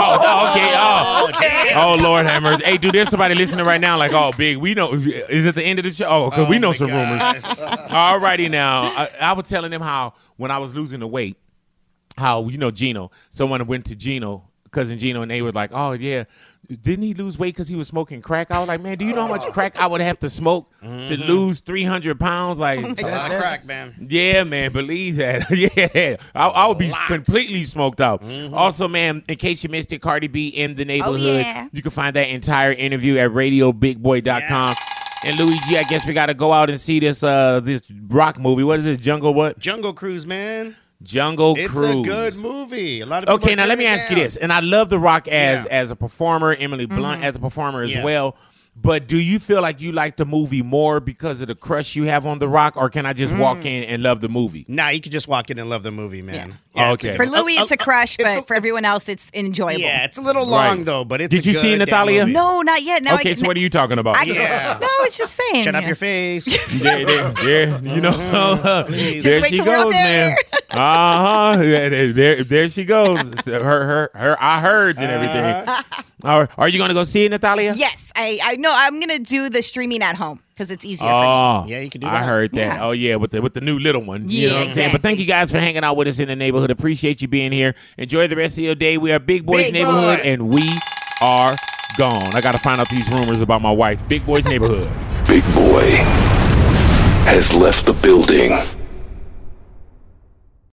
Speaker 2: Oh, Lord have mercy. Hey, dude, there's somebody listening right now like, oh, Big, we know. Is it the end of the show? Oh, because we know some rumors. All righty now. I was telling them how when I was losing the weight, how, Gino, someone went to Gino, cousin Gino, and they were like, oh, yeah. Didn't he lose weight because he was smoking crack? I was like, man, do you know how much crack I would have to smoke to lose 300 pounds? Like,
Speaker 4: That's a lot of crack, man.
Speaker 2: Yeah, man, believe that. Yeah, I would be completely smoked out. Also, man, in case you missed it, Cardi B in the neighborhood. You can find that entire interview at radiobigboy.com. And Luigi, I guess we got to go out and see this rock movie. What is it?
Speaker 4: Jungle Cruise, man.
Speaker 2: Jungle Cruise.
Speaker 4: It's a good movie. A lot of people
Speaker 2: okay, now let me ask you this. And I love The Rock as a performer, Emily Blunt as a performer as well. But do you feel like you like the movie more because of the crush you have on The Rock, or can I just walk in and love the movie?
Speaker 4: Nah, you can just walk in and love the movie, man.
Speaker 2: Yeah, okay.
Speaker 3: For Louis, it's a crush, but for everyone else, it's enjoyable.
Speaker 4: Yeah, it's a little long, though, but it's
Speaker 2: Did
Speaker 4: a
Speaker 2: you see
Speaker 4: good
Speaker 2: Natalia?
Speaker 4: damn movie.
Speaker 3: No, not yet. Now
Speaker 2: Okay, so what are you talking about?
Speaker 3: No, it's just saying.
Speaker 4: Shut up your face.
Speaker 2: There, you know, there
Speaker 3: wait
Speaker 2: she
Speaker 3: till we're out
Speaker 2: goes, man. There she goes. Her I heard and everything. Are you gonna go see it, Natalia?
Speaker 3: Yes, I know. I'm gonna do the streaming at home because it's easier
Speaker 2: Oh,
Speaker 3: for me.
Speaker 4: Yeah, you can do that.
Speaker 2: I heard that.
Speaker 3: Yeah.
Speaker 2: Oh yeah, with the new little one. You
Speaker 3: Yeah,
Speaker 2: know what I'm saying? But thank you guys for hanging out with us in the neighborhood. Appreciate you being here. Enjoy the rest of your day. We are Big Boys
Speaker 3: Big
Speaker 2: Neighborhood,
Speaker 3: Boy.
Speaker 2: and we are gone. I got to find out these rumors about my wife. Big Boys Neighborhood.
Speaker 1: Big Boy has left the building.